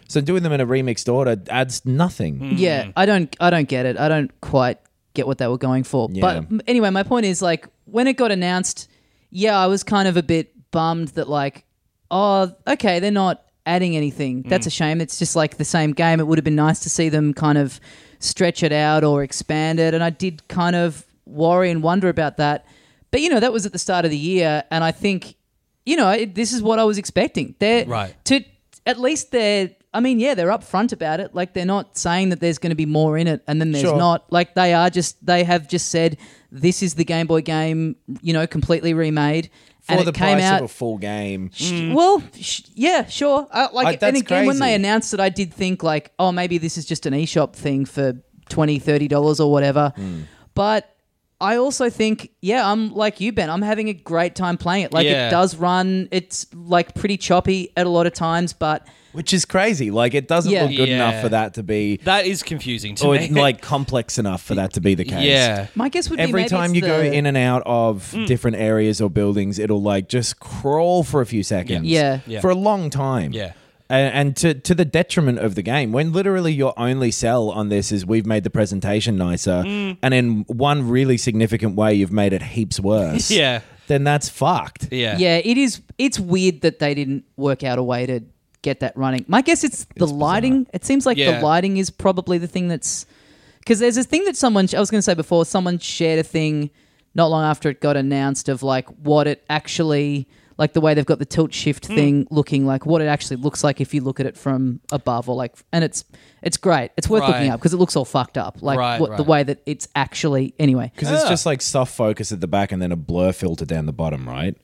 So doing them in a remixed order adds nothing. Yeah, I don't get it. I don't quite get what they were going for. Yeah. But anyway, my point is like when it got announced, yeah, I was kind of a bit bummed that like, oh, okay, they're not adding anything. That's a shame. It's just like the same game. It would have been nice to see them kind of stretch it out or expand it. And I did kind of worry and wonder about that. But, you know, that was at the start of the year. And I think, you know, this is what I was expecting. They're at least they're upfront about it. Like they're not saying that there's going to be more in it and then there's not. Like they have just said this is the Game Boy game, you know, completely remade. For and the it came price out, of a full game. Well, yeah, sure. And that's again, when they crazy. announced it, I did think like, oh, maybe this is just an eShop thing for $20, $30 or whatever. But I also think, yeah, I'm like you, Ben. I'm having a great time playing it. Like it does run. It's like pretty choppy at a lot of times, but Which is crazy. Like, it doesn't Yeah. look good Yeah. enough for that to be... That is confusing to or me. like complex enough for that to be the case. Yeah. my guess would be Every maybe time it's you go the- in and out of different areas or buildings, it'll like just crawl for a few seconds. Yeah. Yeah. For a long time. Yeah. And to the detriment of the game, when literally your only sell on this is we've made the presentation nicer, and in one really significant way you've made it heaps worse. Yeah. Then that's fucked. Yeah. Yeah, it is. It's weird that they didn't work out a way to get that running. My guess it's the lighting. It seems like Yeah. the lighting is probably the thing that's because there's a thing that someone I was going to say before. Someone shared a thing not long after it got announced of like what it actually like the way they've got the tilt shift thing looking like what it actually looks like if you look at it from above or like and it's great. It's worth looking Right. up because it looks all fucked up like Right, the right. way that it's actually anyway. Because it's just like soft focus at the back and then a blur filter down the bottom, right?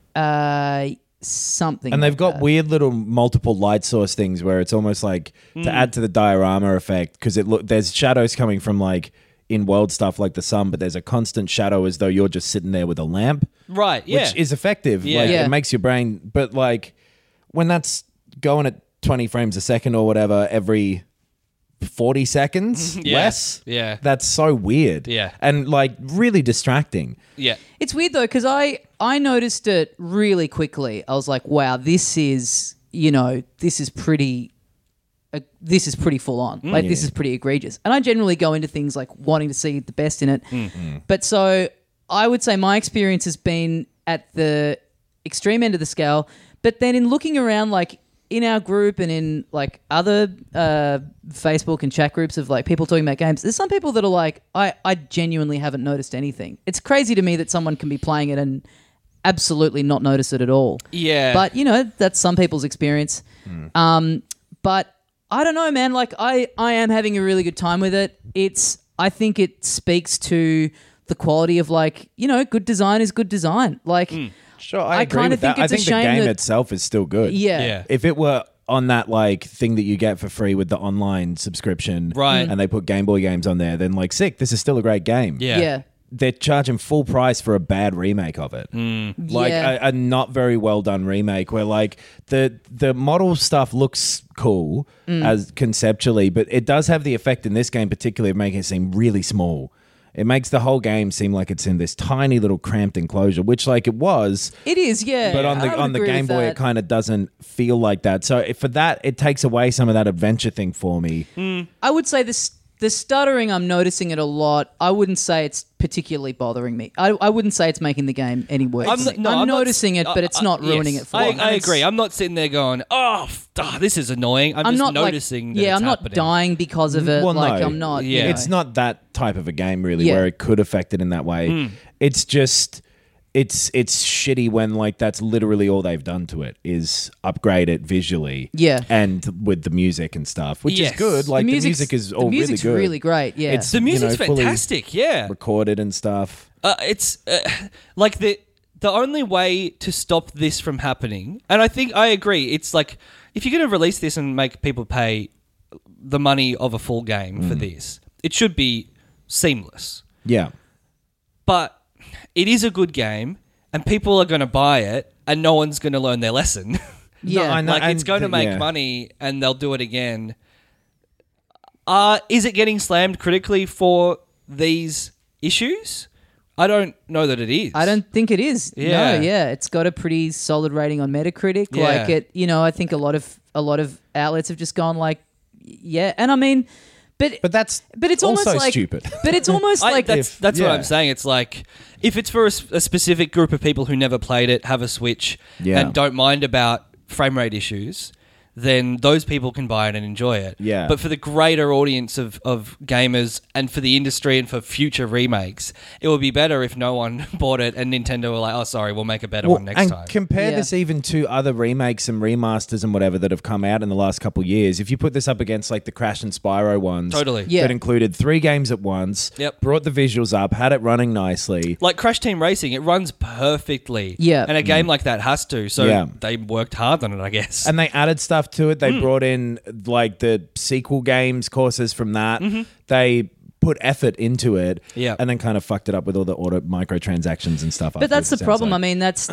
Something. And they've like got that. weird little multiple light source things where it's almost like to add to the diorama effect because there's shadows coming from like in world stuff like the sun, but there's a constant shadow as though you're just sitting there with a lamp, Right. Yeah. which is effective. Yeah. Like Yeah. it makes your brain, but like when that's going at 20 frames a second or whatever every 40 seconds Yeah. less, Yeah. that's so weird. Yeah. And like really distracting. yeah. It's weird though because I noticed it really quickly. I was like, wow, this is pretty full on. Like this is pretty egregious. And I generally go into things like wanting to see the best in it. But so I would say my experience has been at the extreme end of the scale. But then in looking around, like in our group and in like other Facebook and chat groups of like people talking about games, there's some people that are like, I genuinely haven't noticed anything. It's crazy to me that someone can be playing it and absolutely not notice it at all. Yeah. But that's some people's experience. But I don't know, man. Like I am having a really good time with it. I think it speaks to the quality of like, good design is good design. Like Sure, I agree kinda with that. think it's I a think the shame game that- itself is still good. yeah. Yeah. If it were on that like thing that you get for free with the online subscription, Right. and they put Game Boy games on there, then like sick, this is still a great game. Yeah. Yeah. They're charging full price for a bad remake of it. Like Yeah. a not very well done remake where like the model stuff looks cool as conceptually, but it does have the effect in this game particularly of making it seem really small. It makes the whole game seem like it's in this tiny little cramped enclosure, which like it was. It is, yeah. But I on would the agree Game with Boy, that. it kind of doesn't feel like that. So for that, it takes away some of that adventure thing for me. I would say the stuttering, I'm noticing it a lot. I wouldn't say it's particularly bothering me. I wouldn't say it's making the game any worse. I'm not- noticing it, but it's not ruining yes. it for me. I agree. I'm not sitting there going, this is annoying. I'm just not noticing like, that yeah, it's I'm not happening. dying because of it. Well, like no. I'm not. Yeah. It's not that type of a game really Yeah. where it could affect it in that way. It's just it's shitty when like that's literally all they've done to it is upgrade it visually. Yeah. And with the music and stuff, which Yes. is good. Like the music's- music is the all music's really good. really great. Yeah. It's The music's fully fantastic. Yeah. recorded and stuff. It's like the only way to stop this from happening, and I think I agree. It's like if you're going to release this and make people pay the money of a full game for this, it should be seamless. Yeah. But it is a good game, and people are going to buy it, and no one's going to learn their lesson. yeah. I know. Like it's And going to make yeah. money, and they'll do it again. Is it getting slammed critically for these issues? I don't know that it is. I don't think it is. Yeah. No, yeah. It's got a pretty solid rating on Metacritic. Yeah. Like it, I think a lot of outlets have just gone like, yeah. And I mean, but that's it's also almost like stupid. But it's almost like that's what yeah. I'm saying. It's like if it's for a specific group of people who never played it, have a Switch, Yeah. and don't mind about frame rate issues, then those people can buy it and enjoy it. Yeah. But for the greater audience of gamers and for the industry and for future remakes, it would be better if no one bought it and Nintendo were like, oh, sorry, we'll make a better one next and time. compare Yeah. this even to other remakes and remasters and whatever that have come out in the last couple of years. If you put this up against like the Crash and Spyro ones, Totally. Yeah. that included 3 games at once, Yep. brought the visuals up, had it running nicely. Like Crash Team Racing, it runs perfectly. Yeah. And a game like that has to. So Yeah. they worked hard on it, I guess. And they added stuff to it. They brought in like the sequel games courses from that. They put effort into it, Yeah. and then kind of fucked it up with all the auto microtransactions and stuff. But that's the problem. I mean, that's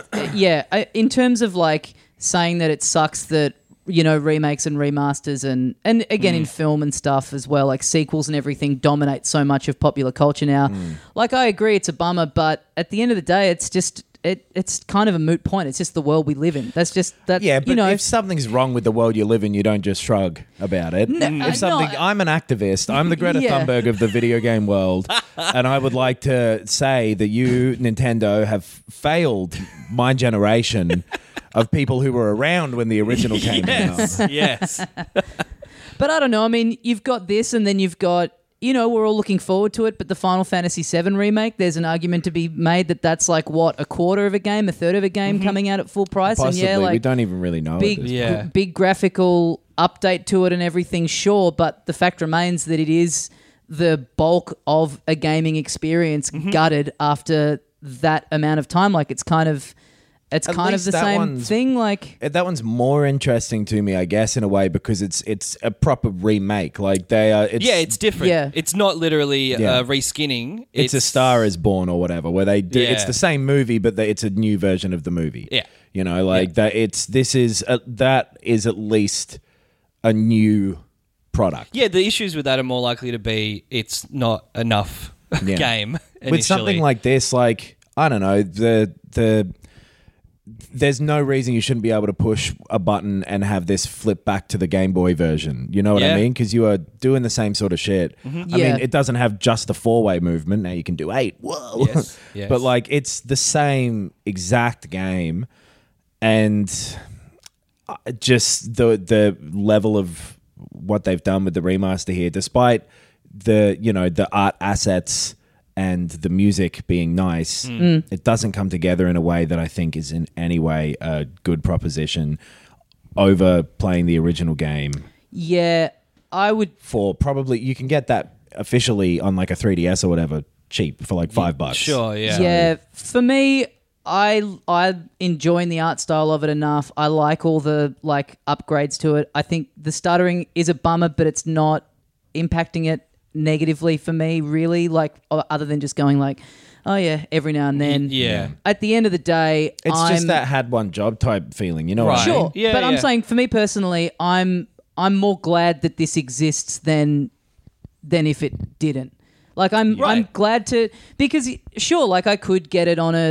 in terms of like saying that it sucks that remakes and remasters and again in film and stuff as well, like sequels and everything dominate so much of popular culture now. Like I agree, it's a bummer, but at the end of the day, it's just it's kind of a moot point. It's just the world we live in. That's just that. Yeah, but if something's wrong with the world you live in, you don't just shrug about it. I'm an activist. I'm the Greta Yeah. Thunberg of the video game world, and I would like to say that you, Nintendo, have failed my generation of people who were around when the original came out. Yes. But I don't know. I mean, you've got this, and then you've got. We're all looking forward to it, but the Final Fantasy VII remake, there's an argument to be made that that's like, what, a quarter of a game, a third of a game coming out at full price? Possibly, And we don't even really know. big, at this Yeah. big graphical update to it and everything, sure, but the fact remains that it is the bulk of a gaming experience gutted after that amount of time. Like, it's kind of the least that same one's- thing. Like, That one's more interesting to me, I guess, in a way, because it's a proper remake. Like they are. It's different. Yeah. It's not literally Yeah. reskinning. It's A Star Is Born or whatever, where they do. Yeah. It's the same movie, but it's a new version of the movie. Yeah. That. That is at least a new product. Yeah, the issues with that are more likely to be it's not enough Yeah. game initially. With something like this, like I don't know, there's no reason you shouldn't be able to push a button and have this flip back to the Game Boy version. You know what I Yeah. mean? Because you are doing the same sort of shit. I Yeah. mean, it doesn't have just the 4-way movement. Now you can do 8. Whoa. Yes, yes. But like, it's the same exact game, and just the level of what they've done with the remaster here, despite the art assets and the music being nice, it doesn't come together in a way that I think is in any way a good proposition over playing the original game. yeah, I would. For probably, you can get that officially on like a 3DS or whatever, cheap for like $5. Sure, yeah. Yeah, for me, I enjoying the art style of it enough. I like all the like upgrades to it. I think the stuttering is a bummer, but it's not impacting it negatively for me, really. Like other than just going like, oh yeah, every now and then. Yeah. At the end of the day, It's just that had one job type feeling, you know what I mean? Sure, Yeah, but I'm yeah. saying for me personally, I'm more glad that this exists than if it didn't. Like I'm Right. glad to, because sure, like I could get it on a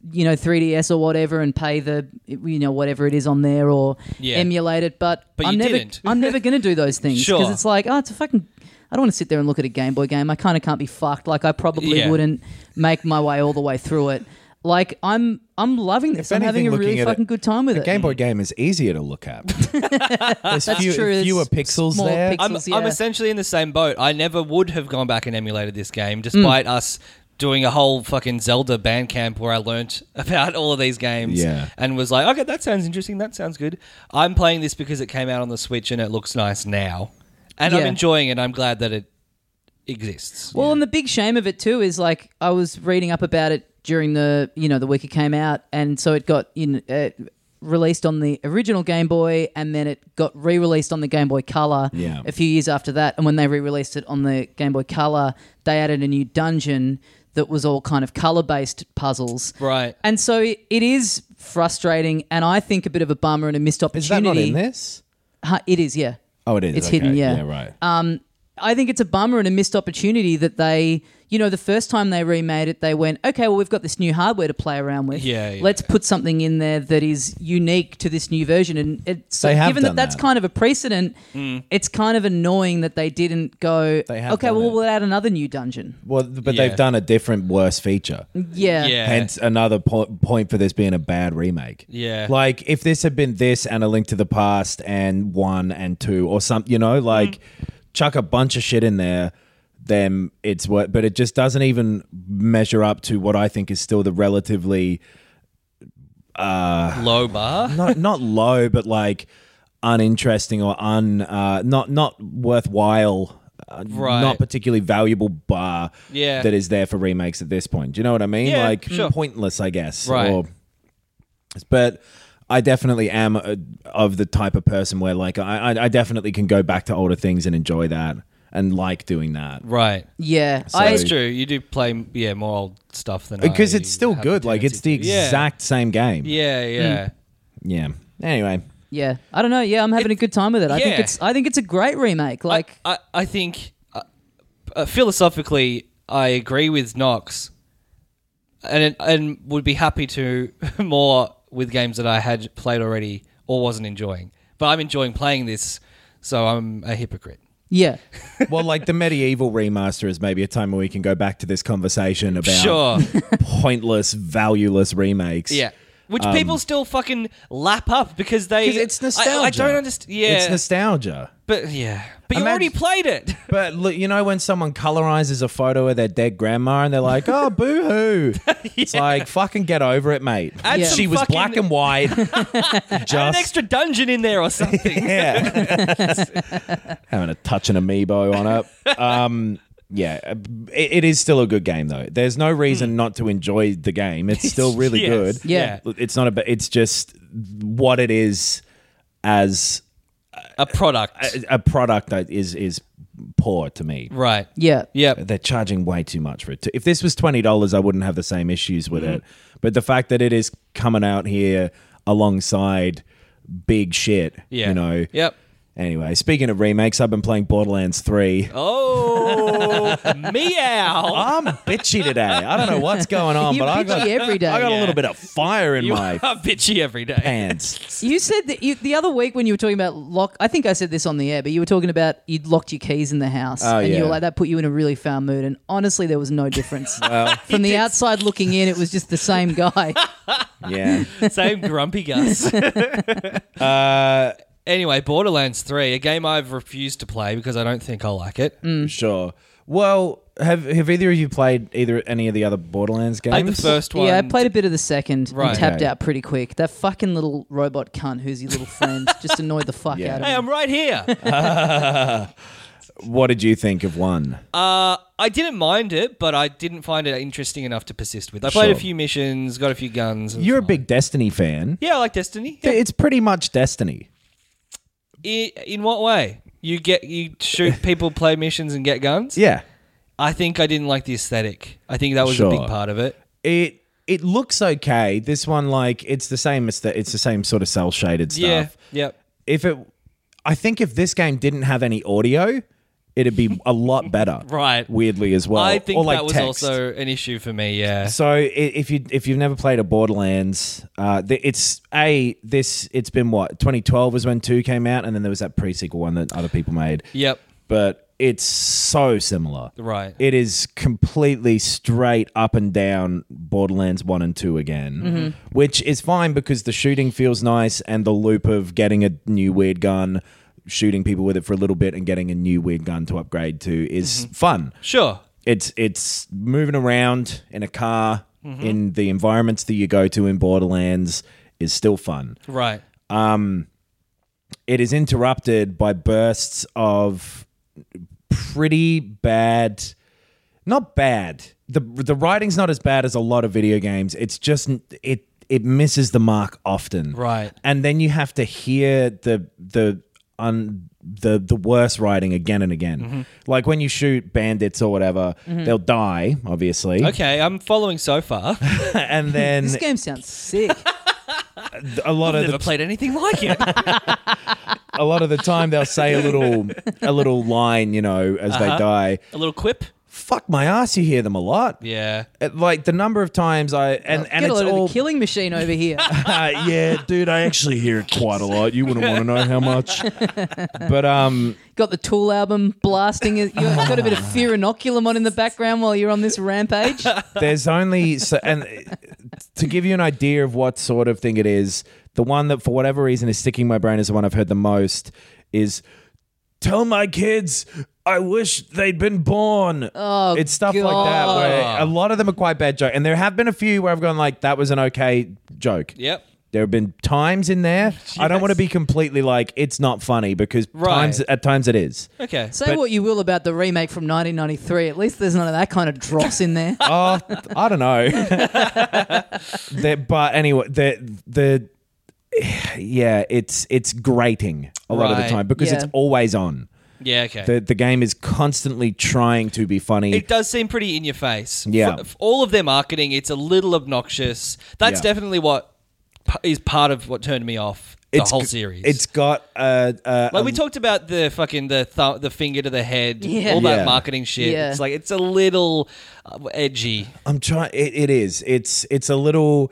3DS or whatever and pay the whatever it is on there or Yeah. emulate it, but But I'm you never didn't. I'm never going to do those things because Sure. it's like, oh, it's a fucking, I don't want to sit there and look at a Game Boy game. I kind of can't be fucked. Like I probably Yeah. wouldn't make my way all the way through it. Like I'm loving this. If I'm having a anything, really looking at fucking good time with A it. Game Boy game is easier to look at. There's That's true. It's fewer pixels small there. pixels. I'm yeah. essentially in the same boat. I never would have gone back and emulated this game, despite us doing a whole fucking Zelda Bandcamp where I learnt about all of these games Yeah. and was like, okay, that sounds interesting, that sounds good. I'm playing this because it came out on the Switch and it looks nice now. And I'm Yeah. enjoying it. I'm glad that it exists. Well, and the big shame of it too is like I was reading up about it during the the week it came out, and so it got released on the original Game Boy, and then it got re-released on the Game Boy Color Yeah. a few years after that. And when they re-released it on the Game Boy Color, they added a new dungeon that was all kind of color-based puzzles. Right. And so it is frustrating, and I think a bit of a bummer and a missed Is that opportunity. not in this? It is, yeah. Oh, it is. It's okay. hidden, yeah. Yeah, right. I think it's a bummer and a missed opportunity that they, the first time they remade it, they went, okay, well, we've got this new hardware to play around with. Yeah. Let's put something in there that is unique to this new version. And They have given done that's that. kind of a precedent, it's kind of annoying that they didn't go, They have okay, done well, it. we'll add another new dungeon. Well, but Yeah. they've done a different, worse feature. Yeah. Yeah. Hence another point for this being a bad remake. Yeah. Like if this had been this and A Link to the Past and 1 and 2 or something, chuck a bunch of shit in there, then it's what. But it just doesn't even measure up to what I think is still the relatively Low bar. not low, but like uninteresting or not worthwhile. Right. Not particularly valuable bar Yeah. that is there for remakes at this point. Do you know what I mean? Yeah, Like sure. pointless, I guess. Right. But I definitely am of the type of person where like I definitely can go back to older things and enjoy that and like doing that. Right. Yeah. That's true. You do play, more old stuff than Because I it's still have a good. Like it's the tendency to. exact same game. Yeah. Yeah. Anyway. Yeah, I don't know. Yeah, I'm having a good time with it. I think yeah. I think it's a great remake. Like, I think philosophically, I agree with Knox, and would be happy to more with games that I had played already or wasn't enjoying. But I'm enjoying playing this, so I'm a hypocrite. yeah, Well, like the Medieval remaster is maybe a time where we can go back to this conversation about Sure. pointless, valueless remakes. Yeah. Which people still fucking lap up because they... 'Cause it's nostalgia. I don't understand. Yeah. It's nostalgia. But yeah. But you Imagine- already played it. But look, when someone colorizes a photo of their dead grandma and they're like, "Oh, boo-hoo." It's like, fucking get over it, mate. Add Yeah. some She was fucking- black and white. Add an extra dungeon in there or something. Yeah. Having a touch an amiibo on it. Yeah, it is still a good game though. There's no reason not to enjoy the game. It's still really Yes. good. Yeah. It's not it's just what it is as A product. a product that is poor to me. Right. yeah, Yep. They're charging way too much for it. If this was $20, I wouldn't have the same issues with it. But the fact that it is coming out here alongside big shit, Yeah. Yep. Anyway, speaking of remakes, I've been playing Borderlands 3. Oh, meow. I'm bitchy today. I don't know what's going on, You're but bitchy every day. I got a Yeah. little bit of fire in You my are bitchy every day. pants. You said that the other week when you were talking about lock. I think I said this on the air, but you were talking about you'd locked your keys in the house, Oh, and you yeah. were like that put you in a really foul mood. And honestly, there was no difference. From the outside looking in, it was just the same guy. Yeah. Same grumpy Gus. Anyway, Borderlands 3, a game I've refused to play because I don't think I'll like it. Sure. Well, have either of you played any of the other Borderlands games? Played the first one. Yeah, I played a bit of the second Right. and tapped Okay. out pretty quick. That fucking little robot cunt who's your little friend just annoyed the fuck Yeah. out of Hey, me. I'm right here. What did you think of one? I didn't mind it, but I didn't find it interesting enough to persist with. I played a Sure. few missions, got a few guns. You're a big Destiny fan. Yeah, I like Destiny. Yeah. It's pretty much Destiny. In what way? You shoot people, play missions, and get guns? Yeah. I think I didn't like the aesthetic. I think that was a Sure. big part of it. It looks okay. This one, like, it's the same sort of cell shaded stuff. Yeah. Yep. I think if this game didn't have any audio, it'd be a lot better. Right. Weirdly as well. I think or like that was text. also an issue for me. Yeah. So if you've never played a Borderlands, it's been what 2012 was when 2 came out, and then there was that pre-sequel one that other people made. Yep. But it's so similar. Right. It is completely straight up and down Borderlands 1 and 2 again, which is fine because the shooting feels nice and the loop of getting a new weird gun, shooting people with it for a little bit and getting a new weird gun to upgrade to is fun. Sure. It's moving around in a car in the environments that you go to in Borderlands is still fun. Right. It is interrupted by bursts of pretty bad, not bad. The writing's not as bad as a lot of video games. It's just it misses the mark often. Right. And then you have to hear the worst writing again and again. Like when you shoot bandits or whatever, they'll die, obviously. Okay, I'm following so far. And then This game sounds sick. a lot of Never the played anything like it. a lot of the time they'll say a little line, as they die. A little quip. Fuck my ass, you hear them a lot. Yeah. Like the number of times Get it's a load all of the killing machine over here. yeah, dude, I actually hear it quite a lot. You wouldn't want to know how much. But Got the Tool album blasting. You've got a bit of Fear Inoculum on in the background while you're on this rampage. there's only and to give you an idea of what sort of thing it is, the one that for whatever reason is sticking in my brain is the one I've heard the most is tell my kids I wish they'd been born. Oh, it's stuff like that where a lot of them are quite bad jokes. And there have been a few where I've gone like, that was an okay joke. Yep. There have been times in there. I don't want to be completely like, it's not funny because at times it is. Okay. Say what you will about the remake from 1993. At least there's none of that kind of dross in there. Oh, I don't know. But anyway, it's grating a lot of the Right. time because it's always on. Yeah, okay. The game is constantly trying to be funny. It does seem pretty in your face. Yeah. For all of their marketing, it's a little obnoxious. That's Yeah. definitely what is part of what turned me off the whole series. It's got like we talked about the fucking the finger to the head, all that Yeah. marketing shit. Yeah. It's like it's a little edgy. I'm trying. It is. It's a little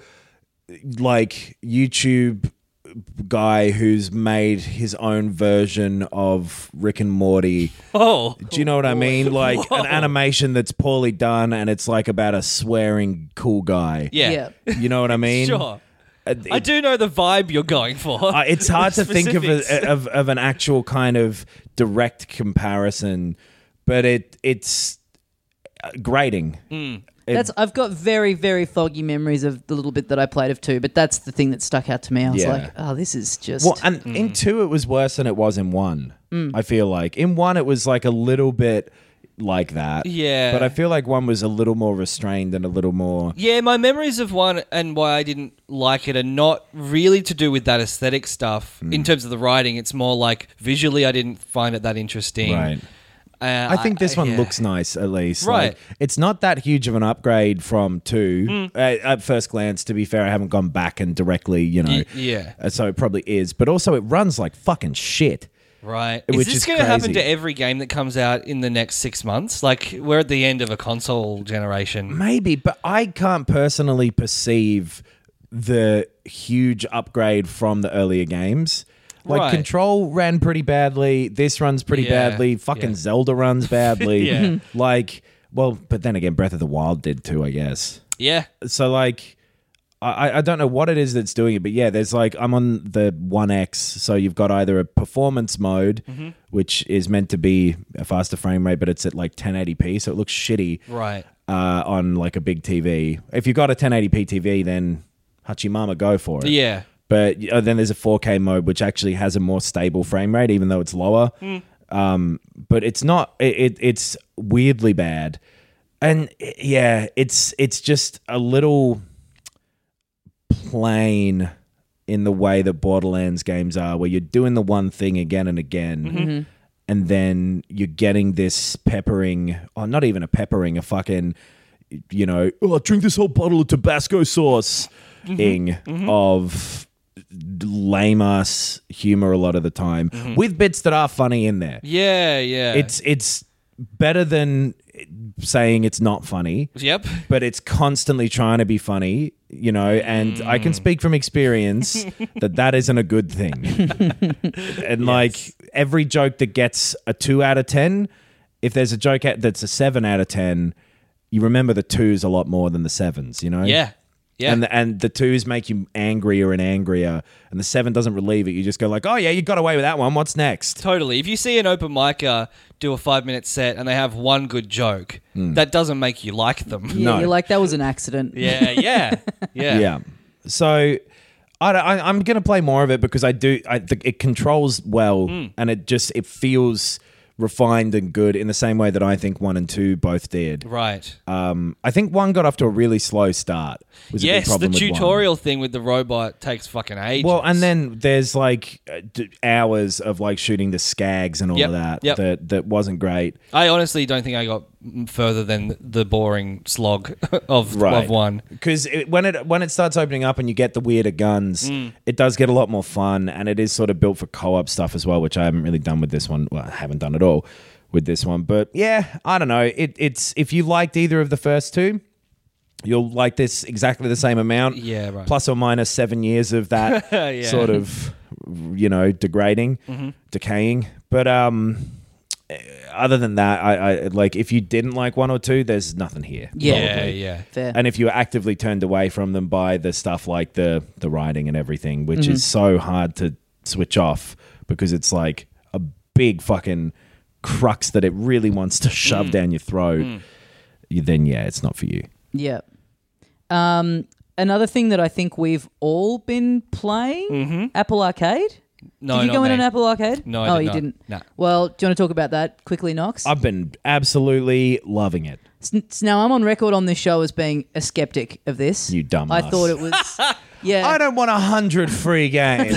like YouTube guy who's made his own version of Rick and Morty. Oh, Do you know what I mean? Like an animation that's poorly done, and it's like about a swearing cool guy. yeah. You know what I mean? Sure. I do know the vibe you're going for. It's hard to think Specifics. of an actual kind of direct comparison, but it's grating. I've got very, very foggy memories of the little bit that I played of 2, but that's the thing that stuck out to me. I was Yeah. like, oh, this is just... Well, and in 2 it was worse than it was in 1. I feel like in 1 it was like a little bit like that. Yeah. But I feel like 1 was a little more restrained and a little more. Yeah, my memories of 1 and why I didn't like it are not really to do with that aesthetic stuff. In terms of the writing, it's more like visually I didn't find it that interesting. Right. I think this one looks nice, at least. Right. Like, it's not that huge of an upgrade from 2. At first glance, to be fair, I haven't gone back and directly, yeah. So it probably is. But also, it runs like fucking shit. Right. Which Is is this going to happen crazy. to every game that comes out in the next 6 months? Like, we're at the end of a console generation. Maybe, but I can't personally perceive the huge upgrade from the earlier games. Like, Right. Control ran pretty badly. This runs pretty Yeah, badly. Fucking yeah. Zelda runs badly. Yeah. Like, well, but then again, Breath of the Wild did too, I guess. Yeah. So, like, I don't know what it is that's doing it, but yeah, there's like, I'm on the 1X, so you've got either a performance mode, which is meant to be a faster frame rate, but it's at like 1080p, so it looks shitty Right. on like a big TV. If you've got a 1080p TV, then Hachimama, go for it. Yeah. But then there's a 4K mode, which actually has a more stable frame rate, even though it's lower. But it's not. It's weirdly bad, and yeah, it's just a little plain in the way that Borderlands games are, where you're doing the one thing again and again, and then you're getting this peppering, or not even a peppering, a fucking, drink this whole bottle of Tabasco sauce of lame ass humor a lot of the time, with bits that are funny in there. Yeah, yeah. It's better than saying it's not funny. Yep. But it's constantly trying to be funny, and I can speak from experience that isn't a good thing. And like every joke that gets a 2 out of 10, if there's a joke that's a 7 out of 10, you remember the 2s a lot more than the 7s, Yeah. Yeah. And the 2s make you angrier and angrier, and the 7 doesn't relieve it. You just go like, oh yeah, you got away with that one. What's next? Totally. If you see an open micer do a 5-minute set and they have one good joke, that doesn't make you like them. Yeah, No. you're like, that was an accident. Yeah. Yeah. So I'm going to play more of it because it controls well, and it feels refined and good in the same way that I think 1 and 2 both did. Right. I think 1 got off to a really slow start. Was a big Yes, the problem with 1. tutorial thing with the robot takes fucking ages. Well, and then there's like hours of like shooting the skags and all Yep, of that yep. that wasn't great. I honestly don't think I got further than the boring slog of one. Because when it starts opening up and you get the weirder guns, it does get a lot more fun, and it is sort of built for co-op stuff as well, which I haven't really done with this one. Well, I haven't done at all with this one, but yeah, I don't know. It's if you liked either of the first two, you'll like this exactly the same amount. Yeah, right. Plus or minus 7 years of that Yeah. sort of, degrading, decaying. But other than that, I like if you didn't like one or two, there's nothing here. Yeah. probably. Fair. And if you were actively turned away from them by the stuff like the writing and everything, which is so hard to switch off because it's like a big fucking crux that it really wants to shove down your throat, then yeah, it's not for you. Yeah. Another thing that I think we've all been playing, Apple Arcade. No, did you not go in me. an Apple Arcade? No, I oh, did you not. didn't. Nah. Well, do you want to talk about that quickly, Knox? I've been absolutely loving it. Now, I'm on record on this show as being a skeptic of this. You dumbass. I thought it was. Yeah. I don't want 100 free games.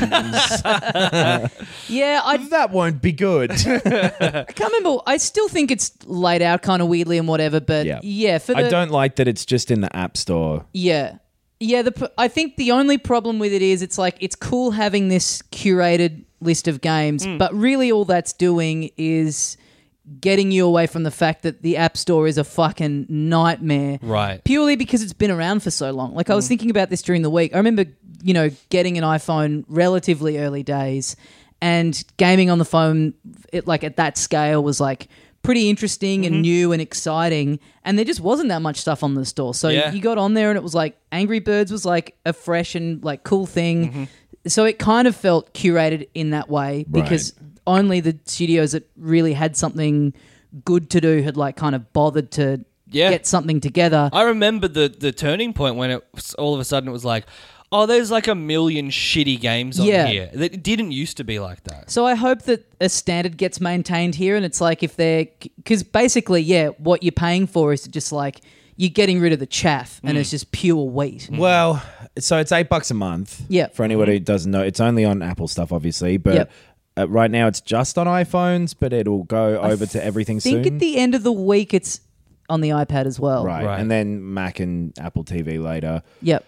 Yeah, I That won't be good. can't remember. I still think it's laid out kind of weirdly and whatever, but yeah, for the, I don't like that it's just in the App Store. Yeah. Yeah, I think the only problem with it is it's like it's cool having this curated list of games, but really all that's doing is getting you away from the fact that the App Store is a fucking nightmare. Right. Purely because it's been around for so long. Like I was thinking about this during the week. I remember, getting an iPhone relatively early days and gaming on the phone at that scale was like pretty interesting and new and exciting, and there just wasn't that much stuff on the store. So you got on there and it was like Angry Birds was like a fresh and like cool thing. So it kind of felt curated in that way because only the studios that really had something good to do had like kind of bothered to get something together. I remember the turning point when all of a sudden it was like, oh, there's like a million shitty games on here. It didn't used to be like that. So I hope that a standard gets maintained here, and it's like if they're... Because basically, what you're paying for is just like you're getting rid of the chaff and it's just pure wheat. Well, so it's $8 a month. Yeah. For anyone who doesn't know, it's only on Apple stuff, obviously, but right now it's just on iPhones, but it'll go over to everything I think soon. at the end of the week it's on the iPad as well. Right. And then Mac and Apple TV later. Yep.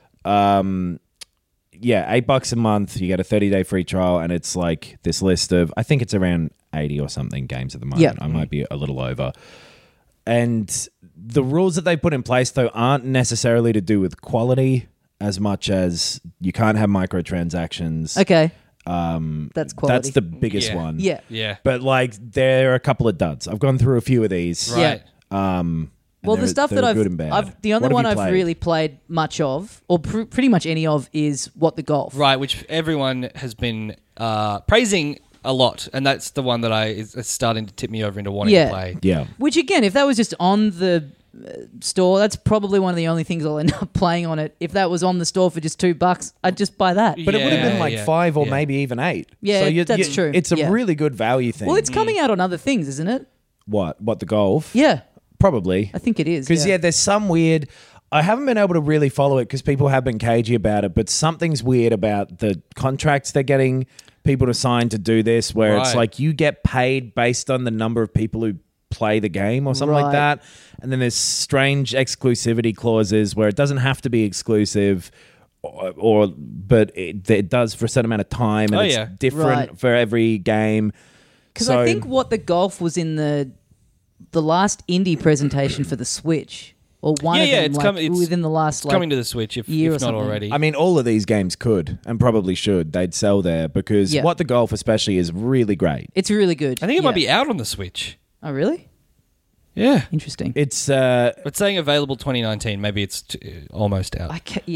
Yeah, $8 a month. You get a 30-day free trial, and it's like this list of, I think it's around 80 or something games at the moment. Yep. I might be a little over. And the rules that they put in place, though, aren't necessarily to do with quality as much as you can't have microtransactions. Okay. That's quality. That's the biggest one. Yeah. Yeah. But like, there are a couple of duds. I've gone through a few of these. Right. Well, the stuff that good and bad. the only What have one you I've played? really played much of, or pretty much any of, is What the Golf. Right, which everyone has been praising a lot, and that's the one that is starting to tip me over into wanting to play. Yeah. Which again, if that was just on the store, that's probably one of the only things I'll end up playing on it. If that was on the store for just $2, I'd just buy that. But it would have been like Yeah, 5 or yeah. maybe even 8. Yeah, so that's true. It's a Yeah. really good value thing. Well, it's coming out on other things, isn't it? What the golf? Yeah, Probably. I think it is. Because, there's some weird... I haven't been able to really follow it because people have been cagey about it, but something's weird about the contracts they're getting people to sign to do this, where it's Right. like you get paid based on the number of people who play the game or something like Right. that. And then there's strange exclusivity clauses where it doesn't have to be exclusive, but it does for a certain amount of time, and Oh, it's yeah. different Right. for every game. Because So- I think What the Golf was in the last indie presentation for the Switch, or one of them, it's within the last coming to the Switch if year or not something. already. I mean, all of these games could and probably should. They'd sell there because Yeah. What the Golf especially is really great. It's really good. I think it might Yeah. be out on the Switch. Oh, really? Yeah. Interesting. It's But saying available 2019, maybe it's almost out.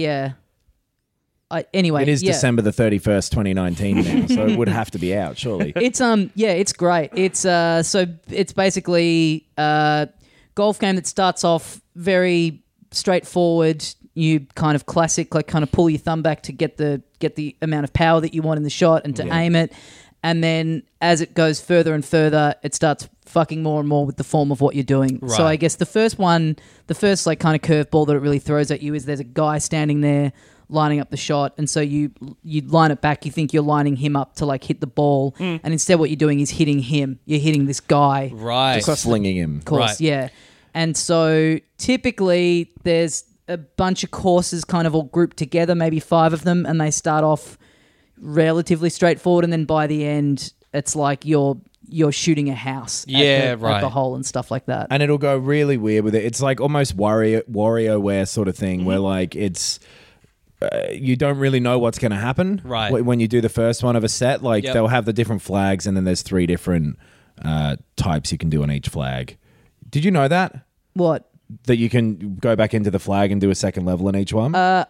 Anyway, it is yeah. December the 31st, 2019 now, so it would have to be out, surely. It's it's great. It's so it's basically a golf game that starts off very straightforward. You kind of classic, like kind of pull your thumb back to get the amount of power that you want in the shot and to aim it. And then as it goes further and further, it starts fucking more and more with the form of what you're doing. Right. So I guess the first like kind of curveball that it really throws at you is there's a guy standing there lining up the shot, and so you line it back. You think you're lining him up to like hit the ball, and instead what you're doing is hitting him. You're hitting this guy. Right. Just slinging him. Of course, Right. yeah. And so typically there's a bunch of courses kind of all grouped together, maybe 5 of them, and they start off relatively straightforward, and then by the end it's like you're shooting a house at the hole and stuff like that. And it'll go really weird with it. It's like almost WarioWare sort of thing where like it's you don't really know what's going to happen when you do the first one of a set. Like they'll have the different flags, and then there's 3 different types you can do on each flag. Did you know that? What? That you can go back into the flag and do a second level in each one? I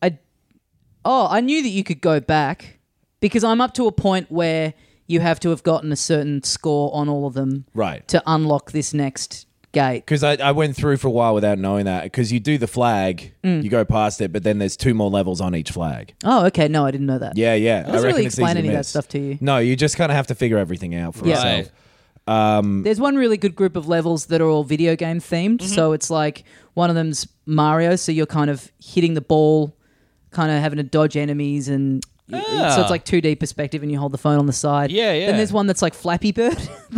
knew that you could go back because I'm up to a point where you have to have gotten a certain score on all of them to unlock this next gate. Because I went through for a while without knowing that. Because you do the flag, you go past it, but then there's 2 more levels on each flag. Oh, okay. No, I didn't know that. Yeah. It doesn't really explain any of that stuff to you. No, you just kind of have to figure everything out for yourself. There's one really good group of levels that are all video game themed. So it's like one of them's Mario, so you're kind of hitting the ball, kind of having to dodge enemies, and so it's like 2D perspective, and you hold the phone on the side. Then there's one that's like Flappy Bird.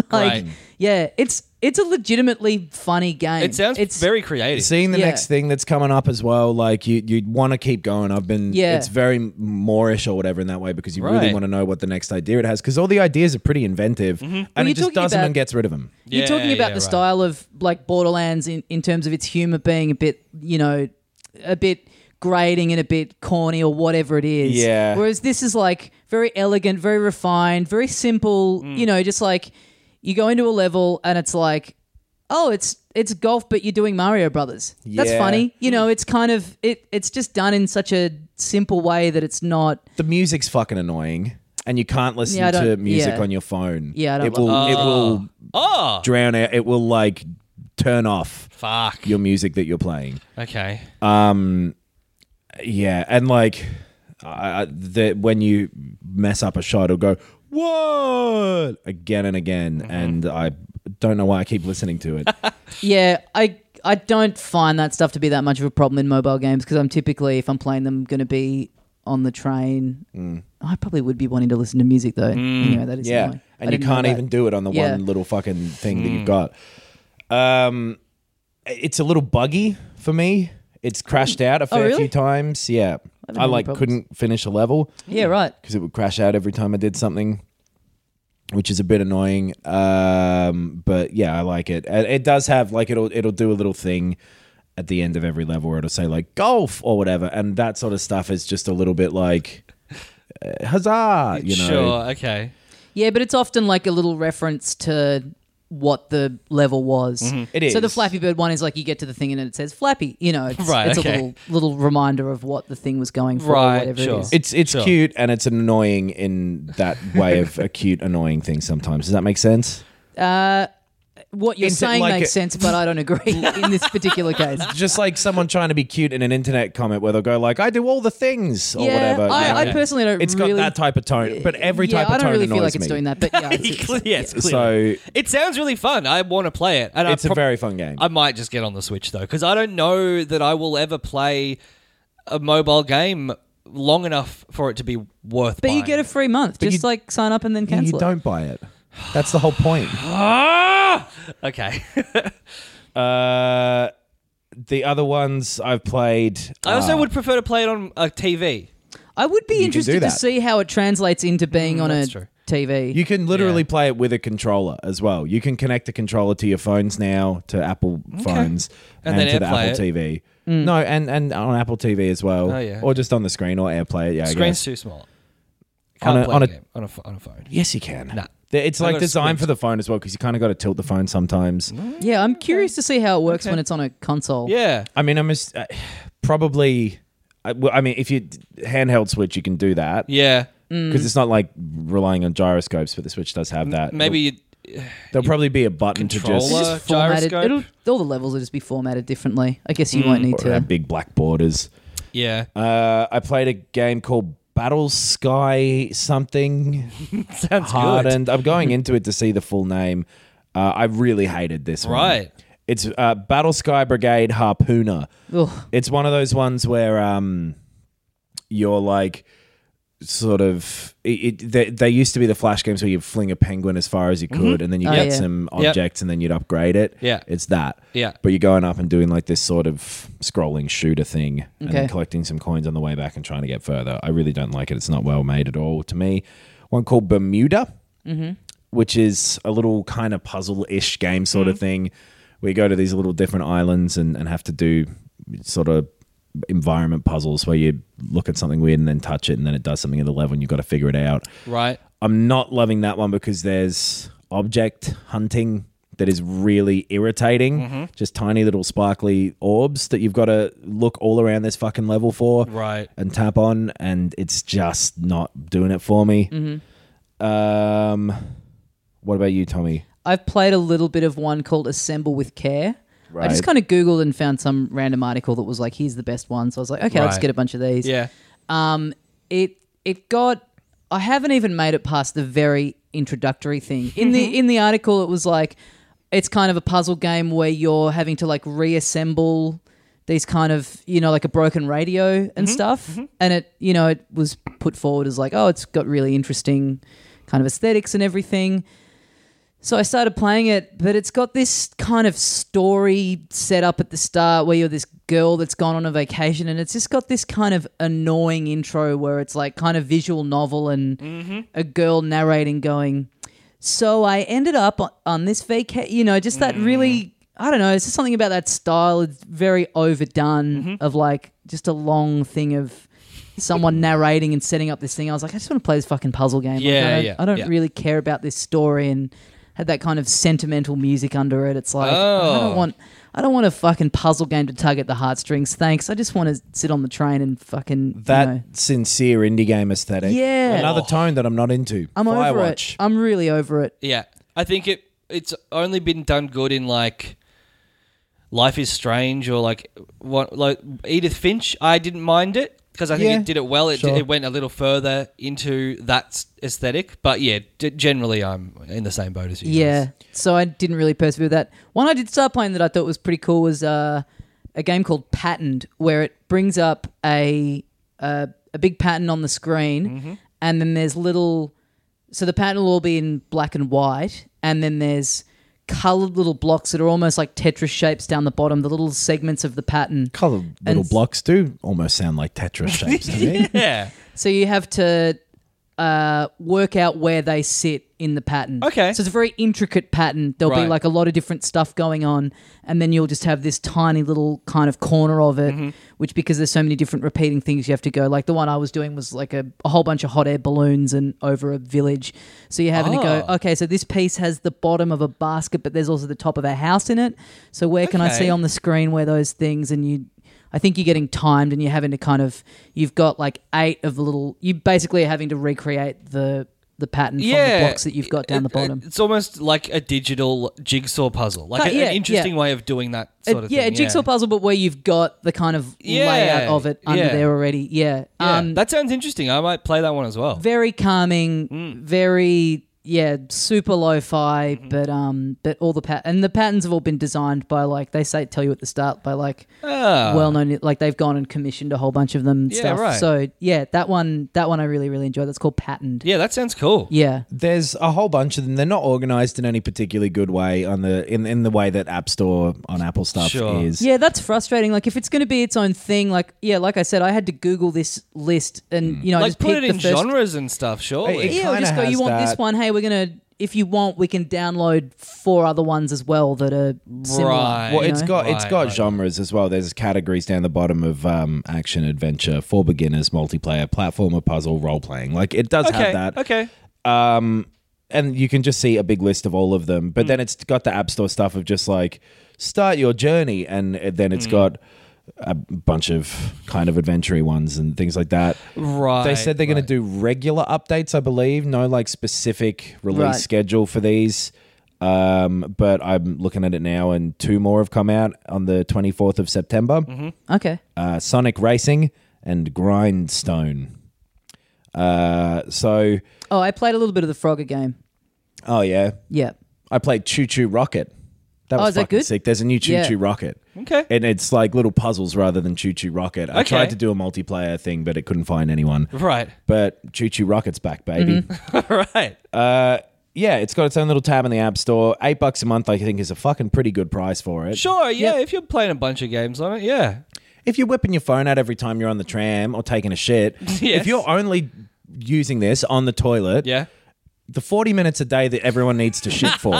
It's a legitimately funny game. It sounds very creative. Seeing the next thing that's coming up as well, like you want to keep going. It's very Moorish or whatever in that way because you really want to know what the next idea it has because all the ideas are pretty inventive and it just does them and gets rid of them. You're talking about the style of like Borderlands in terms of its humor being a bit, a bit grating and a bit corny or whatever it is. Yeah. Whereas this is like very elegant, very refined, very simple, just like you go into a level and it's like, oh, it's golf, but you're doing Mario Brothers. That's funny. It's kind of, it's just done in such a simple way that it's not. The music's fucking annoying and you can't listen to music on your phone. Yeah, I don't it will drown out. It will like turn off your music that you're playing. Okay. Yeah, and like when you mess up a shot, it'll go, what? Again and again, and I don't know why I keep listening to it. Yeah, I don't find that stuff to be that much of a problem in mobile games because I'm typically, if I'm playing them, going to be on the train. I probably would be wanting to listen to music though. Anyway, that is annoying. And you can't even do it on the one little fucking thing that you've got. It's a little buggy for me. It's crashed out a fair few times. Yeah. I like couldn't finish a level. Yeah, right. Because it would crash out every time I did something, which is a bit annoying. But yeah, I like it. It does have like it'll do a little thing at the end of every level where it'll say like golf or whatever, and that sort of stuff is just a little bit like huzzah, Sure, okay. Yeah, but it's often like a little reference to what the level was. It is. So the Flappy Bird one is like you get to the thing and it says Flappy. It's a little reminder of what the thing was going for. Or whatever it is. It's cute and it's annoying in that way of a cute, annoying thing sometimes. Does that make sense? What you're saying makes sense, but I don't agree in this particular case. Just like someone trying to be cute in an internet comment where they'll go like, I do all the things or whatever. I personally don't It's got that type of tone, but every type of tone I don't really feel like me. it's doing that, but yeah. Yes, clearly. So it sounds really fun. I want to play it. And it's a very fun game. I might just get on the Switch though, because I don't know that I will ever play a mobile game long enough for it to be worth buying. But you get a free month. Just like sign up and then cancel You don't buy it. That's the whole point. Okay. The other ones I've played. I also would prefer to play it on a TV. I would be interested to see how it translates into being on a TV. You can literally play it with a controller as well. You can connect a controller to your phones now, to Apple phones, and to the Apple TV. No, and on Apple TV as well. Oh, yeah. Or just on the screen or AirPlay it. Yeah, Screen's too small. Can't play a game on a phone. Yes, you can. Nah. It's like designed for the phone as well because you kind of got to tilt the phone sometimes. Yeah, I'm curious to see how it works when it's on a console. Yeah. I mean, probably... I mean, if you handheld Switch, you can do that. Yeah. Because it's not like relying on gyroscopes, but the Switch does have that. Maybe there'll probably be a button to just... formatted. All the levels will just be formatted differently. I guess you won't need to... have big black borders. Yeah. I played a game called Battle Sky something. Sounds Hardened. I'm going into it to see the full name. I really hated this one. Right. It's Battle Sky Brigade Harpooner. Ugh. It's one of those ones where you're like sort of they used to be the Flash games where you fling a penguin as far as you could, and then you get some objects, and then you'd upgrade it. Yeah. It's that. Yeah. But you're going up and doing like this sort of scrolling shooter thing, and then collecting some coins on the way back and trying to get further. I really don't like it. It's not well made at all to me. One called Bermuda, which is a little kind of puzzle-ish game sort of thing, where you go to these little different islands and have to do sort of environment puzzles where you look at something weird and then touch it, and then it does something at the level and you've got to figure it out. Right. I'm not loving that one because there's object hunting that is really irritating. Just tiny little sparkly orbs that you've got to look all around this fucking level for. Right. And tap on, and it's just not doing it for me. What about you, Tommy? I've played a little bit of one called Assemble with Care. Right. I just kind of Googled and found some random article that was like, here's the best one. So I was like, okay, I'll just get a bunch of these. Yeah. It got, I haven't even made it past the very introductory thing. In the article, it was like, it's kind of a puzzle game where you're having to like reassemble these kind of, like a broken radio and stuff. And it was put forward as like, oh, it's got really interesting kind of aesthetics and everything. So I started playing it, but it's got this kind of story set up at the start where you're this girl that's gone on a vacation, and it's just got this kind of annoying intro where it's like kind of visual novel and a girl narrating going, so I ended up on this vacation, just that really, I don't know, it's just something about that style. It's very overdone of like just a long thing of someone narrating and setting up this thing. I was like, I just want to play this fucking puzzle game. I don't really care about this story, and had that kind of sentimental music under it. It's like, I don't want a fucking puzzle game to tug at the heartstrings. Thanks. I just want to sit on the train and fucking sincere indie game aesthetic. Yeah. Another tone that I'm not into. I'm over it. I'm really over it. Yeah. I think it's only been done good in like Life is Strange or like Edith Finch. I didn't mind it because I think it did it well. It went a little further into that aesthetic. But yeah, generally I'm in the same boat as you guys. So I didn't really persevere with that. One I did start playing that I thought was pretty cool was a game called Patterned, where it brings up a big pattern on the screen, and then there's so the pattern will all be in black and white, and then there's coloured little blocks that are almost like Tetris shapes down the bottom, the little segments of the pattern. Coloured little blocks do almost sound like Tetris shapes to me. Yeah. So you have to work out where they sit in the pattern. Okay. So it's a very intricate pattern. There'll be Right. like a lot of different stuff going on, and then you'll just have this tiny little kind of corner of it, which because there's so many different repeating things you have to go. Like the one I was doing was like a whole bunch of hot air balloons and over a village. So you're having to go, okay, so this piece has the bottom of a basket, but there's also the top of a house in it. So where can I see on the screen where those things, and I think you're getting timed and you're having to you've got like 8 of the little, you basically are having to recreate the pattern from the blocks that you've got down the bottom. It's almost like a digital jigsaw puzzle, like an interesting way of doing that sort of thing. Yeah, a jigsaw puzzle, but where you've got the kind of layout of it under there already. Yeah. That sounds interesting. I might play that one as well. Very calming, very... Yeah, super lo-fi, but all the patterns have all been designed by tell you at the start by well-known, like they've gone and commissioned a whole bunch of them and stuff. Right. So yeah, that one I really, really enjoyed. That's called Patterned. Yeah, that sounds cool. Yeah. There's a whole bunch of them. They're not organized in any particularly good way in the way that App Store on Apple stuff is. Yeah, that's frustrating. Like if it's going to be its own thing, like I said, I had to Google this list and I just put it picked in the first genres and stuff. Surely. I'll just go. You want this one? Hey, we're gonna. If you want, we can download 4 other ones as well that are similar. Right. Well, it's got genres as well. There's categories down the bottom of action, adventure, for beginners, multiplayer, platformer, puzzle, role playing. Like it does have that. Okay. And you can just see a big list of all of them. But then it's got the App Store stuff of just like start your journey, and then it's got a bunch of kind of adventure-y ones and things like that. Right. They said they're going to do regular updates, I believe. No specific release schedule for these. But I'm looking at it now, and 2 more have come out on the 24th of September. Okay. Sonic Racing and Grindstone. I played a little bit of the Frogger game. Oh, yeah? Yeah. I played Choo Choo Rocket. That was is that fucking good? sick. There's a new Choo Yeah. Choo Rocket. Okay. And it's like little puzzles rather than Choo Choo Rocket. I Okay. tried to do a multiplayer thing, but it couldn't find anyone. Right. But Choo Choo Rocket's back, baby. Right. Yeah, it's got its own little tab in the App Store. $8 a month, I think, is a fucking pretty good price for it. Sure, yeah, if you're playing a bunch of games on it, yeah. If you're whipping your phone out every time you're on the tram or taking a shit, Yes. if you're only using this on the toilet, Yeah. the 40 minutes a day that everyone needs to shit for,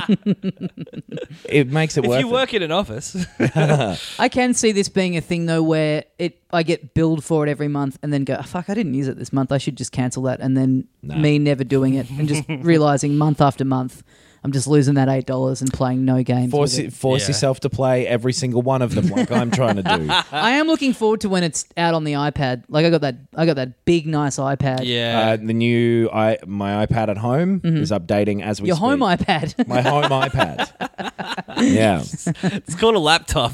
it makes it If worth you it. work in an office. I can see this being a thing though, where I get billed for it every month, and then go, oh, fuck, I didn't use it this month. I should just cancel that, and then me never doing it, and just realizing month after month, I'm just losing that $8 and playing no games. Force with it. Yeah. yourself to play every single one of them, like I'm trying to do. I am looking forward to when it's out on the iPad. Like I got that big nice iPad. Yeah. The new my iPad at home is updating as we Your speak. home iPad. My home iPad. Yeah, It's called a laptop.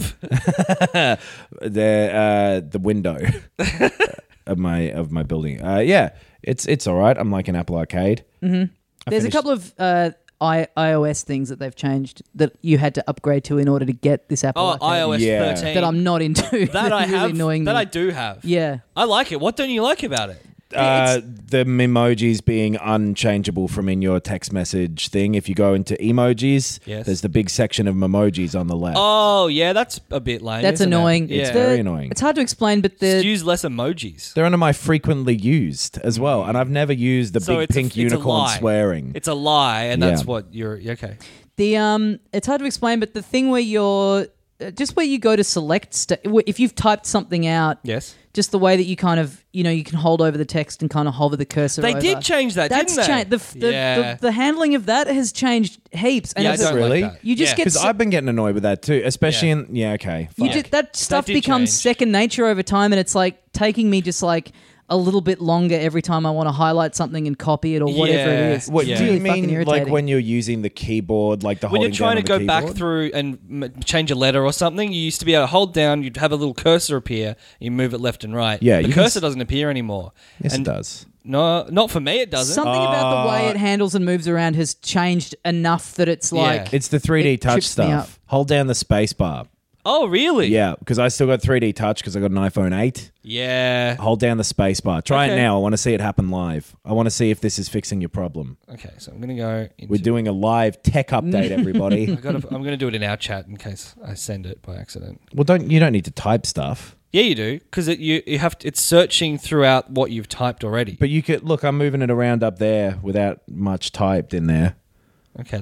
the window of my building. Yeah, it's all right. I'm like an Apple Arcade. There's a couple of iOS things that they've changed that you had to upgrade to in order to get this Apple Oh, Arcade. iOS Yeah. 13. That I'm not into. That I really have. annoying That me. I do have. Yeah. I like it. What don't you like about it? The emojis being unchangeable from in your text message thing. If you go into emojis, Yes. there's the big section of emojis on the left. Oh, yeah, that's a bit lame. That's isn't it? annoying. Yeah. It's very annoying. It's hard to explain, but Just use less emojis. They're under my frequently used as well, and I've never used the So big it's pink it's a unicorn lie. swearing. It's a lie, and that's Yeah. what you're okay. it's hard to explain, but the thing where you're just where you go to select if you've typed something out, Yes. just the way that you kind of you can hold over the text and kind of hover the cursor. They over. did change that, That's didn't they? changed. Yeah. The handling of that has changed heaps. And Yeah, I it's- don't Really? like that. You just Yeah. get Because I've been getting annoyed with that too, especially Yeah. in okay. you fuck. just, that stuff did becomes change. second nature over time, and it's like taking me just like a little bit longer every time I want to highlight something and copy it or whatever Yeah. it is. What It's do really you fucking mean? irritating. Like when you're using the keyboard, like the When you're holding trying to down on go the back keyboard? through and change a letter or something, you used to be able to hold down, you'd have a little cursor appear, you move it left and right. Yeah, the you can cursor doesn't appear anymore. Yes, And- it does. No, not for me, it doesn't. Something about the way it handles and moves around has changed enough that it's like It's the 3D It touch trips me up. stuff. Hold down the space bar. Oh, really? Yeah, because I still got 3D touch because I got an iPhone 8. Yeah. Hold down the space bar. Try it Okay. now. I want to see it happen live. I want to see if this is fixing your problem. Okay, so I'm going to go into... We're doing a live tech update, everybody. I'm going to do it in our chat in case I send it by accident. Well, you don't need to type stuff. Yeah, you do, because you have to, it's searching throughout what you've typed already. But you could look. I'm moving it around up there without much typed in there. Okay,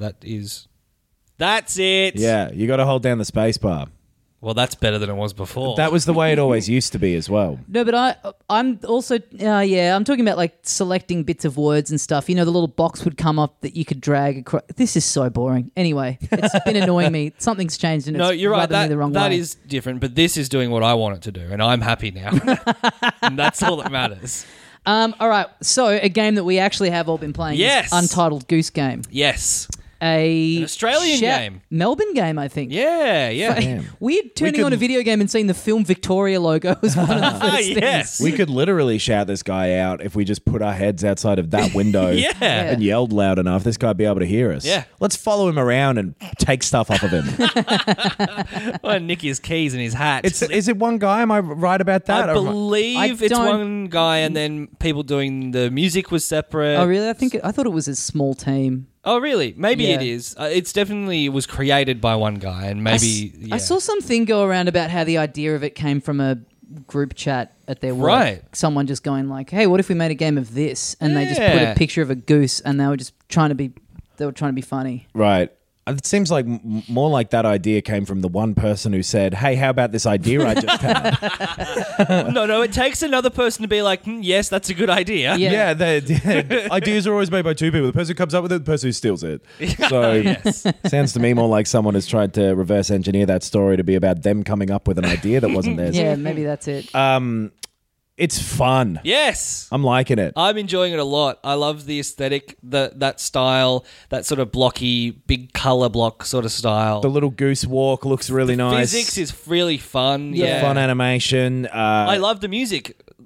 that's it. Yeah, you got to hold down the space bar. Well, that's better than it was before. That was the way it always used to be as well. No, but I'm also I'm talking about like selecting bits of words and stuff. You know, the little box would come up that you could drag across. This is so boring. Anyway, it's been annoying me. Something's changed and No, it's you're right. rubbing me the wrong That way. is different, but this is doing what I want it to do, and I'm happy now. And that's all that matters. All right, so a game that we actually have all been playing Yes. is Untitled Goose Game. Yes. An Australian game. Melbourne game, I think. Yeah, yeah. Damn. Weird turning could- on a video game and seeing the film Victoria logo was one of the Ah, first yes. things. We could literally shout this guy out if we just put our heads outside of that window Yeah. and yelled loud enough. This guy'd be able to hear us. Yeah. Let's follow him around and take stuff off of him. Well, nick his keys and his hat. Is it one guy? Am I right about that? I Or am believe I it's don't- one guy, and then people doing the music was separate. Oh, really? I thought it was a small team. Oh, really? Maybe Yeah. it is. It's definitely was created by one guy, and maybe I saw something go around about how the idea of it came from a group chat at their work. Right. Someone just going like, "Hey, what if we made a game of this?" And they just put Yeah. a picture of a goose, and they were trying to be funny. Right. It seems like more like that idea came from the one person who said, "Hey, how about this idea I just had?" No. It takes another person to be like, yes, that's a good idea. Yeah. Ideas are always made by two people. The person who comes up with it, the person who steals it. So Yes. sounds to me more like someone has tried to reverse engineer that story to be about them coming up with an idea that wasn't theirs. Yeah, maybe that's it. It's fun. Yes. I'm liking it. I'm enjoying it a lot. I love the aesthetic, that style, that sort of blocky, big color block sort of style. The little goose walk looks really nice. Physics is really fun. Yeah. Yeah. Fun animation. I love the music.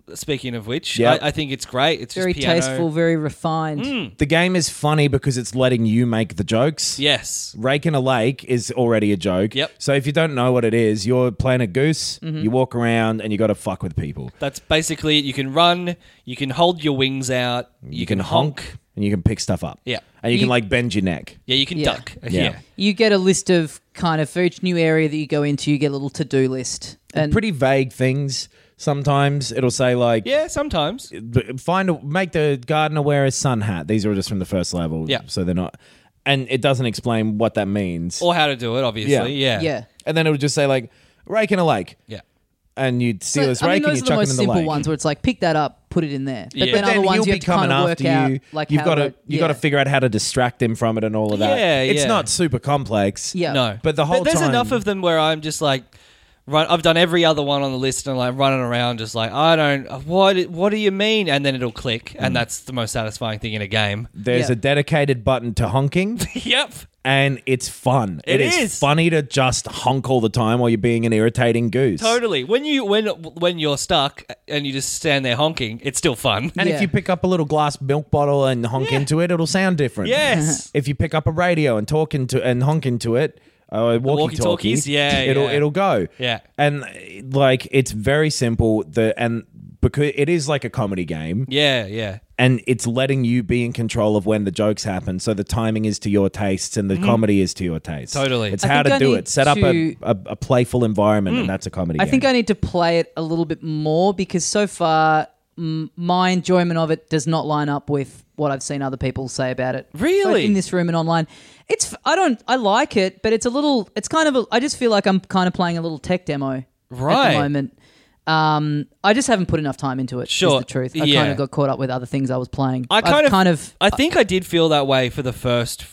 speaking of which. Yep. I think it's great. It's Very just piano. tasteful, very refined. The game is funny because it's letting you make the jokes. Yes. Rake in a lake is already a joke. Yep. So if you don't know what it is, you're playing a goose, you walk around and you got to fuck with people. That's basically it. You can run, you can hold your wings out, You can honk and you can pick stuff up. Yeah. And you can You- like bend your neck. Yeah, you can Yeah. duck. Yeah. You get a list of kind of, for each new area that you go into, you get a little to-do list. And Pretty vague things. Sometimes it'll say like, Yeah, sometimes. make the gardener wear a sun hat. These are just from the first level. Yeah. So they're not, and it doesn't explain what that means. Or how to do it, obviously. Yeah. yeah. And then it'll just say like, rake in a lake. Yeah. And you'd steal this I mean, rake and those you are the chuck it most in the simple lake. ones where it's like, pick that up, put it in there. But Yeah. then But other then ones he'll you be have to kind coming of work after out. you. Like You've how got to to- you got to figure out how to distract him from it and all of that. Yeah, It's yeah. not super complex. Yeah. No. But the whole there's time- enough of them where I'm just like, I've done every other one on the list and like running around just like, what do you mean? And then it'll click. And that's the most satisfying thing in a game. There's Yeah. a dedicated button to honking. Yep. And it's fun. It is is. funny to just honk all the time while you're being an irritating goose. Totally. When you're stuck and you just stand there honking, it's still fun. And Yeah. if you pick up a little glass milk bottle and honk Yeah. into it, it'll sound different. Yes. If you pick up a radio and talk into and honk into it, walkie-talkie, walkie-talkies? Yeah, it'll yeah. it'll go. Yeah. And like it's very simple. Because it is like a comedy game. Yeah, yeah. And it's letting you be in control of when the jokes happen. So the timing is to your tastes and the comedy is to your tastes. Totally. It's I how think to I do need it. Set up to- a playful environment and that's a comedy I game. think I need to play it a little bit more because so far my enjoyment of it does not line up with what I've seen other people say about it. Really? Both in this room and online. I like it, but I just feel like I'm kind of playing a little tech demo at Right. the moment. I just haven't put enough time into it. Sure. Is the truth. I Yeah. kind of got caught up with other things I was playing. I I've think I did feel that way for the first,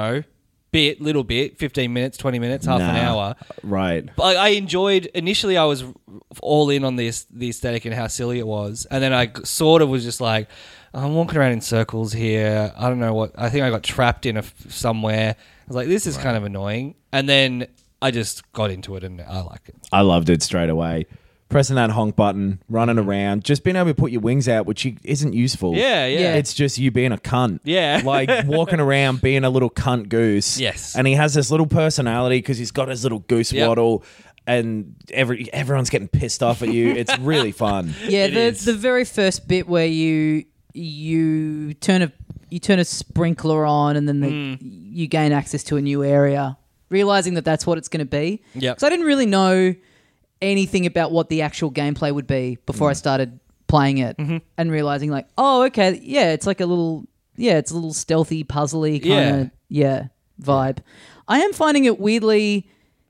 little bit, 15 minutes, 20 minutes, half an Nah. hour. Right. But I enjoyed, initially I was all in on the aesthetic and how silly it was. And then I sort of was just like, I'm walking around in circles here. I don't know what, I think I got trapped in somewhere. I was like, this is kind of annoying. And then I just got into it and I like it. I loved it straight away. Pressing that honk button, running around, just being able to put your wings out, which isn't useful. Yeah, yeah. Yeah. It's just you being a cunt. Yeah. Like walking around being a little cunt goose. Yes. And he has this little personality because he's got his little goose Yep. waddle and everyone's getting pissed off at you. It's really fun. Yeah, It is. the very first bit where you turn a sprinkler on and then you gain access to a new area, realizing that that's what it's going to be. Yep. Because I didn't really know anything about what the actual gameplay would be before I started playing it, and realizing like, oh, okay, yeah, it's like a little stealthy, puzzly kind of vibe. I am finding it weirdly.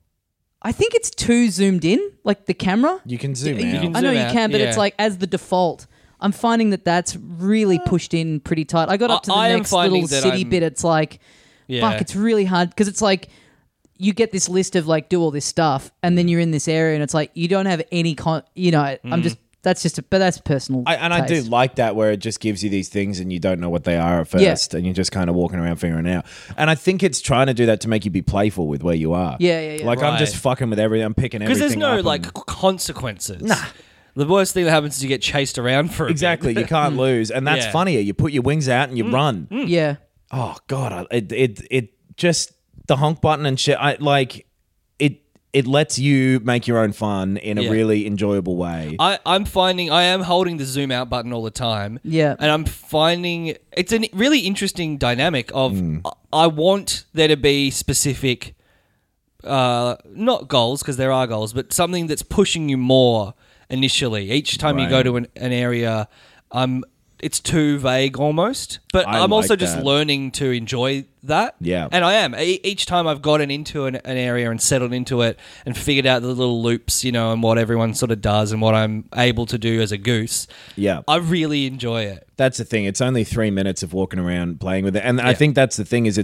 I think it's too zoomed in, like the camera. You can zoom You- out. can I know zoom you out, can, but yeah. it's like as the default. I'm finding that that's really pushed in pretty tight. I got up to the I am next finding little that city I'm- bit. It's like, Yeah. fuck, it's really hard because it's like you get this list of like do all this stuff, and then you're in this area, and it's like you don't have any I'm just but that's personal. I do taste. like that where it just gives you these things and you don't know what they are at first and you're just kind of walking around figuring it out. And I think it's trying to do that to make you be playful with where you are. Yeah. Like I'm just Right. fucking with everything. I'm picking everything Because there's no up like and- consequences. Nah. The worst thing that happens is you get chased around for a bit. Exactly. You can't lose. And that's Yeah. funnier. You put your wings out and you run. Yeah. Oh God, it just the honk button and shit. It lets you make your own fun in a Yeah. really enjoyable way. I'm finding I am holding the zoom out button all the time. Yeah. And I'm finding it's a really interesting dynamic of I want there to be specific not goals because there are goals, but something that's pushing you more initially. Each time you go Right. to an area, it's too vague almost. But I I'm also like just that. learning to enjoy that. Yeah. And I am. Each time I've gotten into an area and settled into it and figured out the little loops, and what everyone sort of does and what I'm able to do as a goose, Yeah. I really enjoy it. That's the thing. It's only 3 minutes of walking around playing with it, and I think that's the thing. Is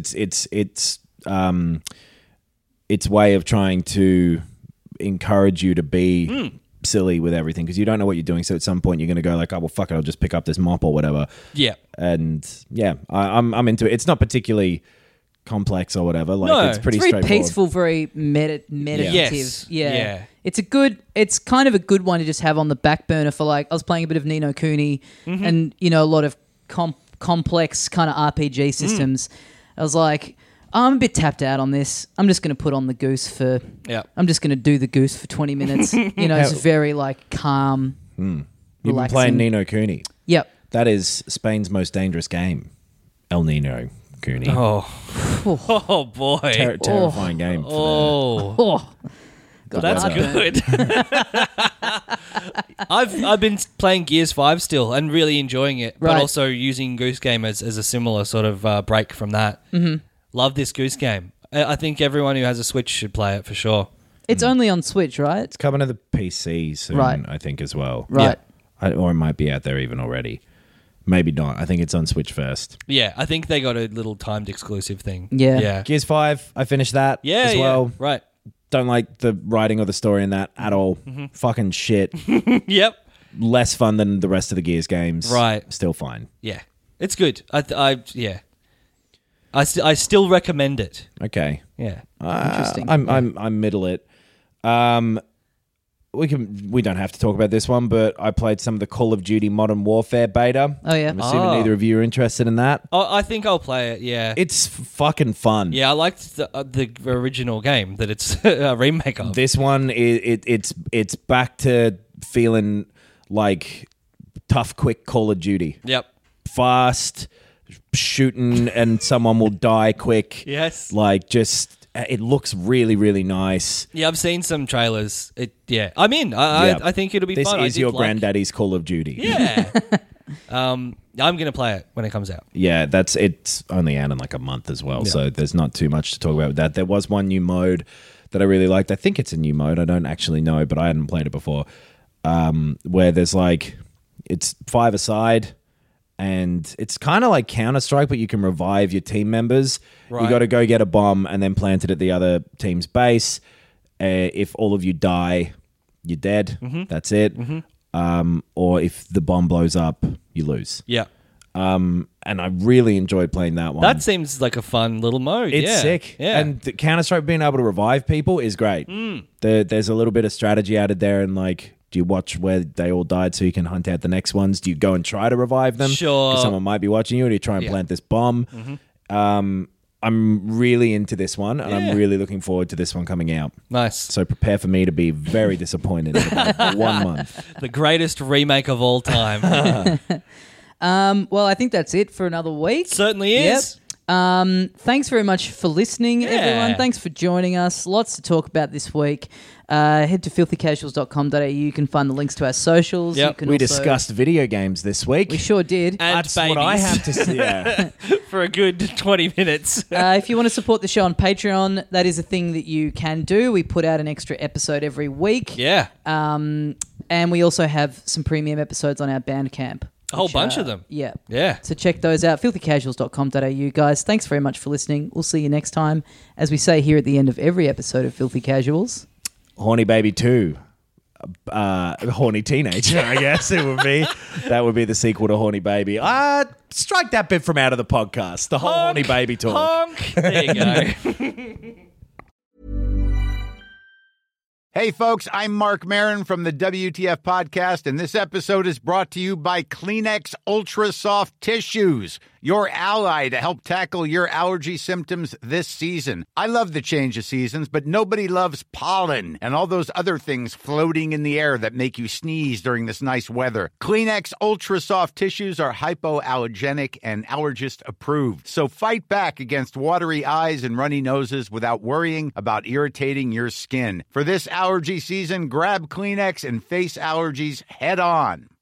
its way of trying to encourage you to be silly with everything because you don't know what you're doing. So at some point you're going to go like, oh well, fuck it, I'll just pick up this mop or whatever. Yeah. And yeah, I'm into it. It's not particularly complex or whatever. Like No, it's pretty It's very straightforward. peaceful, very meditative. Yes. Yeah. Yeah. It's kind of a good one to just have on the back burner for like, I was playing a bit of Ni no Kuni and, a lot of complex kind of RPG systems. I was like, I'm a bit tapped out on this. I'm just going to put on the Goose for, I'm just going to do the Goose for 20 minutes. It's very like calm, You've been relaxing. playing Ni no Kuni. Yep. That is Spain's most dangerous game. El Nino Kuni. Oh boy. Terrifying game. For Oh, God, That's heartburn. good. I've been playing Gears 5 still and really enjoying it, but Right. also using Goose Game as a similar sort of break from that. Mm-hmm. Love this Goose Game. I think everyone who has a Switch should play it for sure. It's only on Switch, right? It's coming to the PC soon, Right. I think, as well. Right. Or it might be out there even already. Maybe not. I think it's on Switch first. Yeah, I think they got a little timed exclusive thing. Yeah. Yeah. Gears 5, I finished that as well. Right. Don't like the writing or the story in that at all. Fucking shit. Yep. Less fun than the rest of the Gears games. Right. Still fine. Yeah. It's good. I still recommend it. Okay. Yeah. Interesting. I'm middle it. We don't have to talk about this one, but I played some of the Call of Duty Modern Warfare beta. Oh, yeah. I'm assuming neither of you are interested in that. Oh, I think I'll play it. Yeah. It's fucking fun. Yeah, I liked the original game that it's a remake of. This one it's back to feeling like tough, quick Call of Duty. Yep. Fast shooting, and someone will die quick. Yes. Like it looks really, really nice. Yeah, I've seen some trailers. I'm in. I think it'll be This fun. is your granddaddy's Call of Duty. Yeah. I'm gonna play it when it comes out. Yeah, it's only out in like a month as well, so there's not too much to talk about with that. There was one new mode that I really liked. I think it's a new mode. I don't actually know, but I hadn't played it before. Where there's it's 5-a-side, and it's kind of like Counter-Strike, but you can revive your team members. Right. You got to go get a bomb and then plant it at the other team's base. If all of you die, you're dead. That's it. Or if the bomb blows up, you lose. Yeah. And I really enjoyed playing that one. That seems like a fun little mode. It's yeah. sick. Yeah. And the Counter-Strike being able to revive people is great. There's a little bit of strategy added there, and do you watch where they all died so you can hunt out the next ones? Do you go and try to revive them? Sure. Because someone might be watching you, or do you try and plant this bomb? I'm really into this one, and I'm really looking forward to this one coming out. Nice. So prepare for me to be very disappointed in about 1 month. The greatest remake of all time. Well, I think that's it for another week. Certainly is. Thanks very much for listening, everyone. Thanks for joining us. Lots to talk about this week. Head to filthycasuals.com.au. You can find the links to our socials. Yep. You can We also- discussed video games this week. We sure did. And That's what I babies. have to say. Yeah. For a good 20 minutes. If you want to support the show on Patreon, that is a thing that you can do. We put out an extra episode every week. Yeah. And we also have some premium episodes on our Bandcamp. A whole which, bunch of them. Yeah. Yeah. So check those out. filthycasuals.com.au. Guys, thanks very much for listening. We'll see you next time. As we say here at the end of every episode of Filthy Casuals. Horny Baby 2. Horny Teenager, I guess it would be. That would be the sequel to Horny Baby. Strike that bit from out of the podcast. The whole Horny Baby talk. Honk. There you go. Hey, folks, I'm Mark Maron from the WTF Podcast, and this episode is brought to you by Kleenex Ultra Soft Tissues, your ally to help tackle your allergy symptoms this season. I love the change of seasons, but nobody loves pollen and all those other things floating in the air that make you sneeze during this nice weather. Kleenex Ultra Soft Tissues are hypoallergenic and allergist approved, so fight back against watery eyes and runny noses without worrying about irritating your skin. For this allergy season, grab Kleenex and face allergies head on.